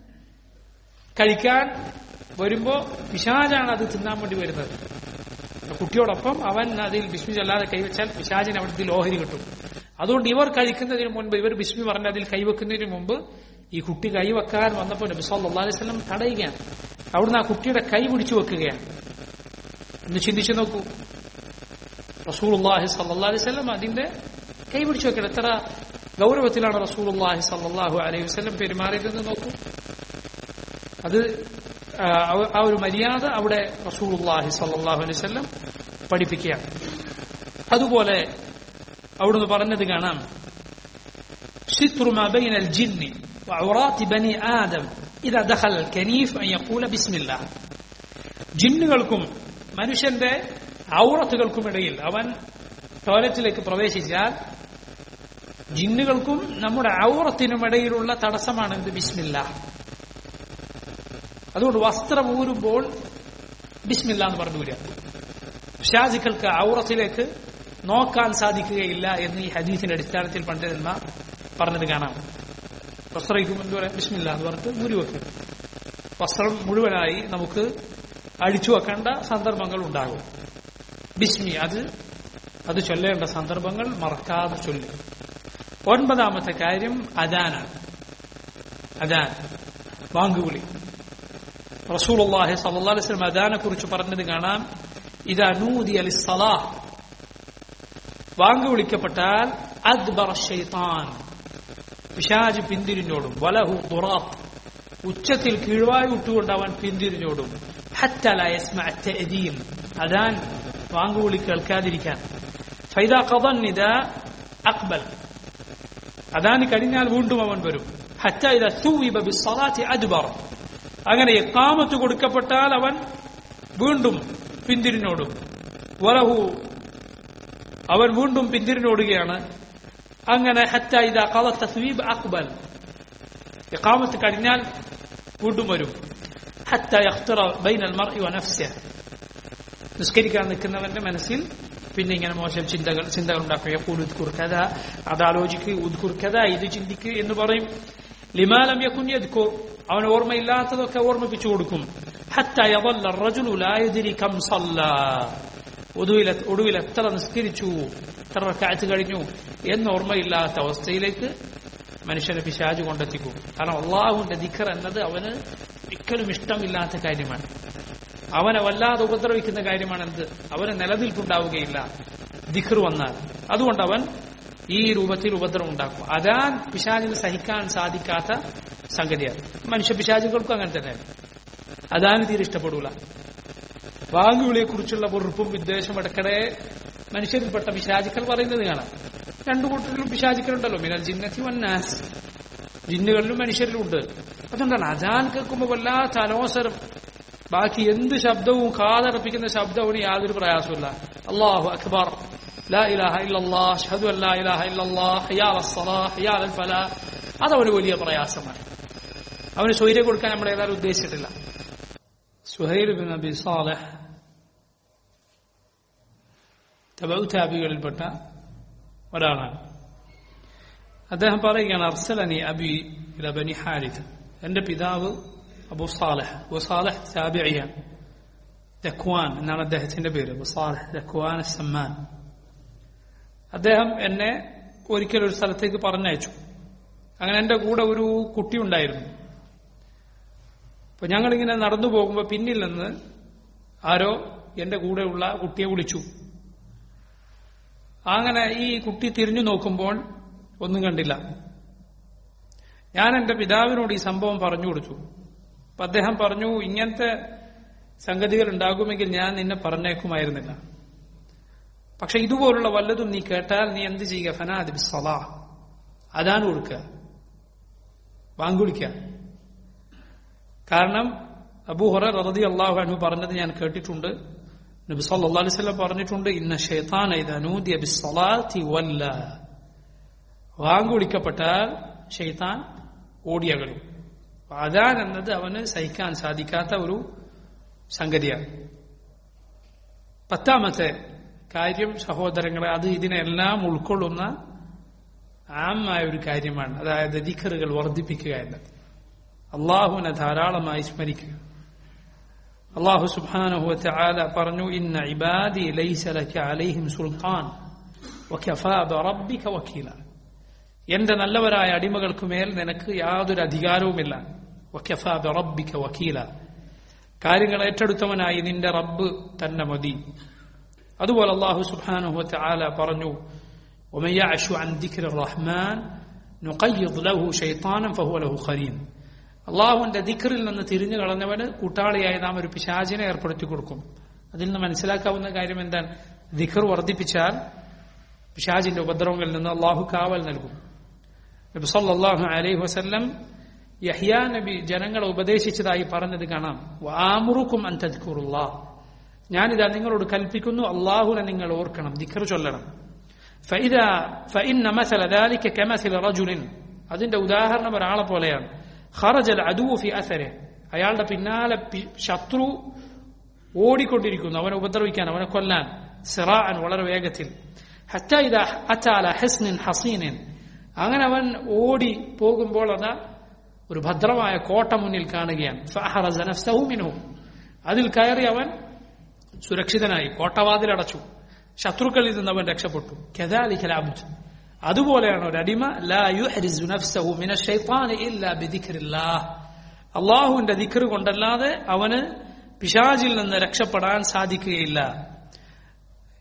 കഴിക്കാൻ വരുമ്പോ പിശാചാണ് അത് തിന്നാൻ വേണ്ടി വരുന്നത്. കുട്ടിയോടൊപ്പം അവൻ അതിൽ ബിസ്മി ചൊല്ലാതെ കൈവച്ചാൽ പിശാചിന് അവിടുത്തെ ഓഹരി കിട്ടും. അതുകൊണ്ട് ഇവർ കഴിക്കുന്നതിന് മുൻപ്, ഇവർ ബിസ്മി പറഞ്ഞ് അതിൽ കൈവെക്കുന്നതിന് മുമ്പ് ഈ കുട്ടി കൈവെക്കാൻ വന്നപ്പോൾ നബി സല്ലല്ലാഹു അലൈഹി വസല്ലം തടയുകയാണ്. അവിടുന്ന് ആ കുട്ടിയുടെ കൈ പിടിച്ചു വെക്കുകയാണ്. ഒന്ന് ചിന്തിച്ചു നോക്കൂ, റസൂലുള്ളാഹി സല്ലല്ലാഹു അലൈഹി വസല്ലം അതിന്റെ കൈ പിടിച്ചു വെക്കണം. എത്ര ഗൗരവത്തിലാണ് റസൂലുള്ളാഹി സല്ലല്ലാഹു അലൈഹി വസല്ലം പെരുമാറിയതെന്ന് നോക്കൂ. അത് ആ ഒരു മര്യാദ അവിടെ റസൂലുള്ളാഹി സ്വല്ലല്ലാഹു അലൈഹി വസല്ലം പഠിപ്പിക്കുകയാണ്. അതുപോലെ അവിടുന്ന് പറഞ്ഞത് കാണാം, സിത്റു മാ ബൈനൽ ജിന്നി വഅൗറാത്തി ബനി ആദം ഇദാ ദഖല അൽ കനീഫ് അൻ യഖൂല ബിസ്മില്ലാഹ്. ജിന്നുകൾക്കും മനുഷ്യന്റെ ഔറത്തുകൾക്കുമിടയിൽ, അവൻ ടോയ്ലറ്റിലേക്ക് പ്രവേശിച്ചാൽ ജിന്നുകൾക്കും നമ്മുടെ ഔറത്തിനുമിടയിലുള്ള തടസ്സമാണ് ഇത് ബിസ്മില്ലാഹ്. അതുകൊണ്ട് വസ്ത്രം ഊരുമ്പോൾ ബിസ്മില്ലാഹ് എന്ന് പറഞ്ഞു വരിക. പിശാചുക്കൾക്ക് ഔറത്തിലേക്ക് നോക്കാൻ സാധിക്കുകയില്ല എന്ന് ഈ ഹദീസിന്റെ അടിസ്ഥാനത്തിൽ പണ്ഡിതന്മാർ പറഞ്ഞത് കാണാം. വസ്ത്രം എന്ത് പറയാം? ബിസ്മില്ലാഹ് എന്ന് പറഞ്ഞിട്ട് ഊരി വെക്കുക. വസ്ത്രം മുഴുവനായി നമുക്ക് അടിച്ചു വെക്കേണ്ട സന്ദർഭങ്ങൾ ഉണ്ടാകും. ബിസ്മി അത് ചൊല്ലേണ്ട സന്ദർഭങ്ങൾ മറക്കാതെ ചൊല്ലുക. ഒൻപതാമത്തെ കാര്യം അദാനാണ്. അദാൻ, ബാങ്കുവിളി. റസൂലുള്ളാഹി സ്വല്ലല്ലാഹു അലൈഹി വസല്ലം അദാനെ കുറിച്ച് പറഞ്ഞത് കാണാം, ഇദാ നൂദിയ ലിസ്സലാഹ് വാങ്ക് വിളിക്കപ്പെട്ടാൽ അദ്ബറ ശൈത്താൻ, പിശാച് പിന്തിരിഞ്ഞോടും. വലഹു ദുറാത്ത്, ഉച്ചത്തിൽ കീഴ്വായ് വിട്ടുകൊണ്ട് അവൻ പിന്തിരിഞ്ഞോടും. ഹത്ത ലാ യസ്മഅ തഅദീൻ, അദാൻ വാങ്ക് വിളി കേൾക്കാതിരിക്കാൻ. ഫൈദാ ഖദ നിദാ അഖ്ബൽ, അദാൻ കഴിഞ്ഞാൽ വീണ്ടും അവൻ വരും. ഹത്ത ഇദാ സുവിബ ബിസ്സലാത്തി അദ്ബർ, അങ്ങനെ ഇഖാമത്ത് കൊടുക്കപ്പെട്ടാൽ അവൻ വീണ്ടും പിന്തിരിഞ്ഞോടും. വലഹു, അവൻ വീണ്ടും പിന്തിരിഞ്ഞോടുകയാണ്. അങ്ങനെ ഹത്ത ഇദാ ഖദ തസ്വീബ് അഖ്ബൽ, ഇഖാമത്ത് കഴിഞ്ഞാൽ വീണ്ടും വരും. ഹത്ത യഖ്തറ ബൈനൽ മർഇ വനഫ്സിഹി, നിസ്കരിക്കാൻ നിൽക്കുന്നവന്റെ മനസ്സിൽ പിന്നെ ഇങ്ങനെ മോശം ചിന്തകൾ ഉണ്ടാക്കും. യഖൂലു ഉദ്കുർ കദാ, അതാലോചിക്ക്, ഉദ്കുർ കദാ, ഇത് ചിന്തിക്ക് എന്ന് പറയും. ലിമാ ലം യകുൻ യദ്കുർ, അവൻ ഓർമ്മയില്ലാത്തതൊക്കെ ഓർമ്മിപ്പിച്ചു കൊടുക്കും. ഹത്ത യദല്ല റജുലു ലാ യദ്രി കം സല്ലാ, ഒടുവിൽ എത്ര നിസ്കരിച്ചു, എത്ര റക്അത്ത് കഴിഞ്ഞു എന്ന് ഓർമ്മയില്ലാത്ത അവസ്ഥയിലേക്ക് മനുഷ്യനെ പിശാച് കൊണ്ടെത്തിക്കും. കാരണം അള്ളാഹുവിന്റെ ദിക്ർ എന്നത് അവന് ഒരിക്കലും ഇഷ്ടമില്ലാത്ത കാര്യമാണ്. അവനെ വല്ലാതെ ഉപദ്രവിക്കുന്ന കാര്യമാണെന്ത്, അവന് നിലനിൽപ്പുണ്ടാവുകയില്ല ദിക്ർ വന്നാൽ. അതുകൊണ്ട് അവൻ ഈ രൂപത്തിൽ ഉപദ്രവം ഉണ്ടാക്കും. അതാൻ പിശാചിന് സഹിക്കാൻ സാധിക്കാത്ത സംഗതിയാണ്. മനുഷ്യ പിശാചുകൾക്കും അങ്ങനെ തന്നെ. അതാണ് തീരെ ഇഷ്ടപ്പെടൂല. വാങ്കുവിളിയെ കുറിച്ചുള്ള വെറുപ്പും വിദ്വേഷം ഇടയ്ക്കിടെ മനുഷ്യരിൽപ്പെട്ട പിശാചുക്കൾ പറയുന്നത് കാണാം. രണ്ടു കൂട്ടരിലും പിശാചുക്കളുണ്ടല്ലോ, മിനൽ ജിന്നത്തി വന്നാസ്, ജിന്നുകളിലും മനുഷ്യരിലും ഉണ്ട്. അതുകൊണ്ടാണ് അദാൻ കേൾക്കുമ്പോൾ വല്ലാത്ത അലോസരം. ബാക്കി എന്ത് ശബ്ദവും, കാതടപ്പിക്കുന്ന ശബ്ദവും യാതൊരു പ്രയാസമില്ല. അല്ലാഹു അക്ബർ, ലാ ഇലാഹ ഇല്ലല്ലാഹ്, അശ്ഹദു അൻ ലാ ഇലാഹ ഇല്ലല്ലാഹ്, ഹയ്യ അലൽ സ്വലാഹ്, ഹയ്യ അലൽ ഫലാഹ്, അതവന് വലിയ പ്രയാസമാണ്. അവന് സ്വൈര്യം കൊടുക്കാൻ നമ്മൾ ഏതായാലും ഉദ്ദേശിച്ചിട്ടില്ല. സുഹൈൽ ബിൻ അബി സാലിഹ് തബഉ താബികളിൽപ്പെട്ട ഒരാളാണ്. അദ്ദേഹം പറയുകയാണ്, അർസലനി അബി ഇലാ ബനി ഹാരിഥ, എന്റെ പിതാവ് അബു സാലിഹ്, അബു സാലിഹ് താബിഇയാണ്, ദക്വാൻ എന്നാണ് അദ്ദേഹത്തിന്റെ പേര്, അബു സാലിഹ് ദക്വാൻ സമ്മാൻ. അദ്ദേഹം എന്നെ ഒരിക്കൽ ഒരു സ്ഥലത്തേക്ക് പറഞ്ഞയച്ചു. അങ്ങനെ എന്റെ കൂടെ ഒരു കുട്ടി ഉണ്ടായിരുന്നു. അപ്പൊ ഞങ്ങളിങ്ങനെ നടന്നു പോകുമ്പോൾ പിന്നിൽ നിന്ന് ആരോ എന്റെ കൂടെയുള്ള കുട്ടിയെ വിളിച്ചു. അങ്ങനെ ഈ കുട്ടി തിരിഞ്ഞു നോക്കുമ്പോൾ ഒന്നും കണ്ടില്ല. ഞാൻ എന്റെ പിതാവിനോട് ഈ സംഭവം പറഞ്ഞു കൊടുത്തു. അപ്പൊ അദ്ദേഹം പറഞ്ഞു, ഇങ്ങനത്തെ സംഗതികൾ ഉണ്ടാകുമെങ്കിൽ ഞാൻ നിന്നെ പറഞ്ഞേക്കുമായിരുന്നില്ല. പക്ഷെ ഇതുപോലുള്ള വല്ലതും നീ കേട്ടാൽ നീ എന്ത് ചെയ്യുക? ഫനാദി ബിസ്സലാഹ്, അദാൻ കൊടുക്കുക, വാങ്കുവിളിക്കുക. കാരണം അബൂ ഹുറൈറ റളിയല്ലാഹു അൻഹു പറഞ്ഞത് ഞാൻ കേട്ടിട്ടുണ്ട്. നബി സല്ലല്ലാഹു അലൈഹി വസല്ലം പറഞ്ഞിട്ടുണ്ട്, ഇന്ന ശൈത്താന ഇദാ നൂദിയ ബിസ്സലാത്തി വല്ല, വാങ്കുവിളിക്കപ്പെട്ടാൽ ശൈത്താൻ ഓടിയകലും. അദാൻ എന്നത് അവന് സഹിക്കാൻ സാധിക്കാത്ത ഒരു സംഗതിയാണ്. 10ാമത്തെ കാര്യം സഹോദരങ്ങളെ, അത് ഇതിനെല്ലാം ഉൾക്കൊള്ളുന്ന ആമായ ഒരു കാര്യമാണ്. അതായത് ദിക്റുകൾ വർദ്ധിപ്പിക്കുക എന്നത്, അള്ളാഹുവിനെ ധാരാളമായി സ്മരിക്കുക. അള്ളാഹു സുബ്ഹാനഹു വ തആല പറഞ്ഞു, ഇന്ന ഇബാദി ലൈസ ലക അലൈഹിം സുൽത്താൻ വകഫാ ബിറബ്ബിക വകീല, എന്റെ നല്ലവരായ അടിമകൾക്കുമേൽ നിനക്ക് യാതൊരു അധികാരവുമില്ല. വകഫാ ബിറബ്ബിക വകീല, കാര്യങ്ങൾ ഏറ്റെടുത്തവനായി നിന്റെ റബ്ബ് തന്നെ മതി. അതുപോലെ അള്ളാഹു സുബ്ഹാനഹു വ തആല പറഞ്ഞു, വമൻ യഅശു അൻ ദിക്രി റഹ്മാൻ നുഖയ്യിദ് ലഹു ശൈത്താനൻ ഫഹുവ ലഹു ഖരീൻ, അള്ളാഹുവിന്റെ ദിക്റിൽ നിന്ന് തിരിഞ്ഞു കളഞ്ഞവന് കൂട്ടാളിയായി നാം ഒരു പിശാചിനെ ഏർപ്പെടുത്തി കൊടുക്കും. അതിൽ നിന്ന് മനസ്സിലാക്കാവുന്ന കാര്യം എന്താണ്? ദിക്ർ വർദ്ധിപ്പിച്ചാൽ പിശാചിന്റെ ഉപദ്രവങ്ങളിൽ നിന്ന് അള്ളാഹു കാവൽ നൽകും. നബി സല്ലല്ലാഹു അലൈഹി വസല്ലം യഹ്യാ നബി ജനങ്ങളെ ഉപദേശിച്ചതായി പറഞ്ഞത് കാണാം. വആമുറുക്കും അൻ തദ്കുറുല്ലാഹ്, ഞാനിതാ നിങ്ങളോട് കൽപ്പിക്കുന്നു, അള്ളാഹുവിനെ നിങ്ങൾ ഓർക്കണം, ദിക്ർ ചൊല്ലണം. ഫഇന്ന മസല ദാലിക കമസല റജുലിൻ, അതിന്റെ ഉദാഹരണം ഒരാളെ പോലെയാണ്. ഖറജൽ അദുവു ഫി അസരിഹി, അയാളുടെ പിന്നാലെ ശത്രു ഓടിക്കൊണ്ടിരിക്കുന്നു, അവനെ ഉപദ്രവിക്കാൻ, അവനെ കൊല്ലാൻ. സിറാഅൻ, വളരെ വേഗത്തിൽ. ഹത്താ ഇദാ അതാ അലാ ഹസ്നിൻ ഹസീനിൻ, അങ്ങനെ അവൻ ഓടി പോകുമ്പോൾ അതാ ഒരു ഭദ്രമായ കോട്ട മുന്നിൽ കാണുകയാണ്. ഫഅഹറസ നഫ്സഹു മിൻഹു, അതിൽ കയറി അവൻ സുരക്ഷിതനായി, കോട്ടവാതിലടച്ചു, ശത്രുക്കളിൽ നിന്ന് അവൻ രക്ഷപ്പെട്ടു. കദാലികൽ അബ്ദ്, അതുപോലെയാണ് ഒരു അടിമ. ലാ യുഹ്രിസു നഫ്സഹു മിനശ് ശൈത്താനി ഇല്ലാ ബിദിക്രില്ലാഹ്, അല്ലാഹുവിന്റെ ദിക്ർ കൊണ്ടല്ലാതെ അവന് പിശാചിൽ നിന്ന് രക്ഷപ്പെടാൻ സാധിക്കുകയില്ല.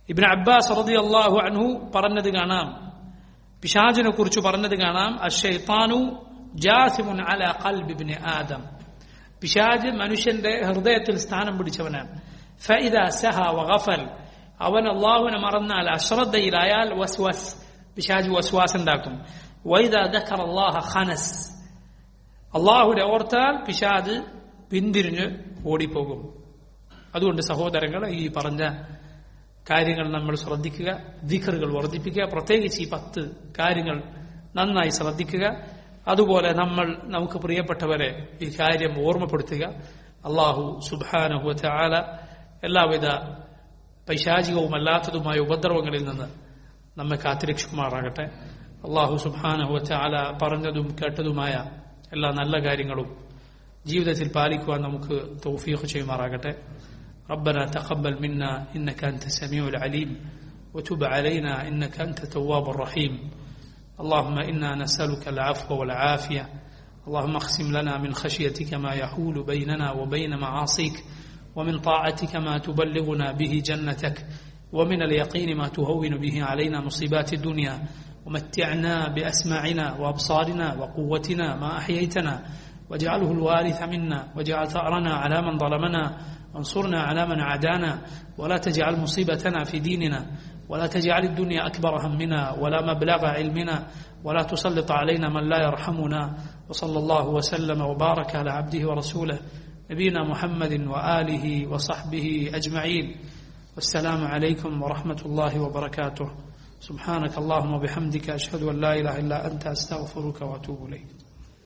ഇബ്നു അബ്ബാസ് റളിയല്ലാഹു അൻഹു പറഞ്ഞത് കാണാം, പിശാചിനെ കുറിച്ച് പറഞ്ഞത് കാണാം, അശ്ശൈത്താനു ജാസിമുൻ അലാ ഖൽബി ഇബ്നി ആദം, പിശാച് മനുഷ്യന്റെ ഹൃദയത്തിൽ സ്ഥാനം പിടിച്ചവനാണ്. ഫഇദാ സഹാ വഗഫൽ, അവൻ അല്ലാഹുവിനെ മറന്നാൽ അശ്രദ്ധയിലായാൽ വസ്വസ്, പിശാച് വസ്വാസ് ഉണ്ടാക്കും. വഇദാ ദക്കറല്ലാഹ ഖനസ്, അല്ലാഹുവിനെ ഓർത്താൽ പിശാച് പിന്തിരിഞ്ഞ് ഓടിപ്പോകും. അതുകൊണ്ട് സഹോദരങ്ങൾ, ഈ പറഞ്ഞ കാര്യങ്ങൾ നമ്മൾ ശ്രദ്ധിക്കുക, ദിക്റുകൾ വർദ്ധിപ്പിക്കുക, പ്രത്യേകിച്ച് ഈ 10 കാര്യങ്ങൾ നന്നായി ശ്രദ്ധിക്കുക. അതുപോലെ നമുക്ക് പ്രിയപ്പെട്ടവരെ ഈ കാര്യം ഓർമ്മപ്പെടുത്തുക. അല്ലാഹു സുബ്ഹാനഹു വ തആല എല്ലാവിധ പൈശാചികവുമല്ലാത്തതുമായ ഉപദ്രവങ്ങളിൽ നിന്ന് നമ്മെ കാത്തുരക്ഷിക്കുമാറാകട്ടെ. അല്ലാഹു സുബ്ഹാനഹു വ തആല പറഞ്ഞതും കേട്ടതുമായ എല്ലാ നല്ല കാര്യങ്ങളും ജീവിതത്തിൽ പാലിക്കുവാൻ നമുക്ക് തൗഫീഖ് ചെയ്യുമാറാകട്ടെ. ربنا تقبل منا إنك أنت السميع العليم وتب علينا إنك أنت التواب الرحيم. اللهم إنا نسألك العفو والعافية. اللهم اقسم لنا من خشيتك ما يحول بيننا وبين معاصيك، ومن طاعتك ما تبلغنا به جنتك، ومن اليقين ما تهون به علينا مصيبات الدنيا، ومتعنا بأسماعنا وأبصارنا وقوتنا ما أحييتنا، واجعله الوارث منا، واجعل ثأرنا على من ظلمنا، وانصرنا على من عادانا، ولا تجعل مصيبتنا في ديننا، ولا تجعل الدنيا أكبر همنا ولا مبلغ علمنا، ولا تسلط علينا من لا يرحمنا. وصلى الله وسلم وبارك على عبده ورسوله نبينا محمد وآله وصحبه أجمعين. والسلام عليكم ورحمة الله وبركاته. سبحانك اللهم وبحمدك أشهد أن لا إله إلا أنت أستغفرك وأتوب إليك.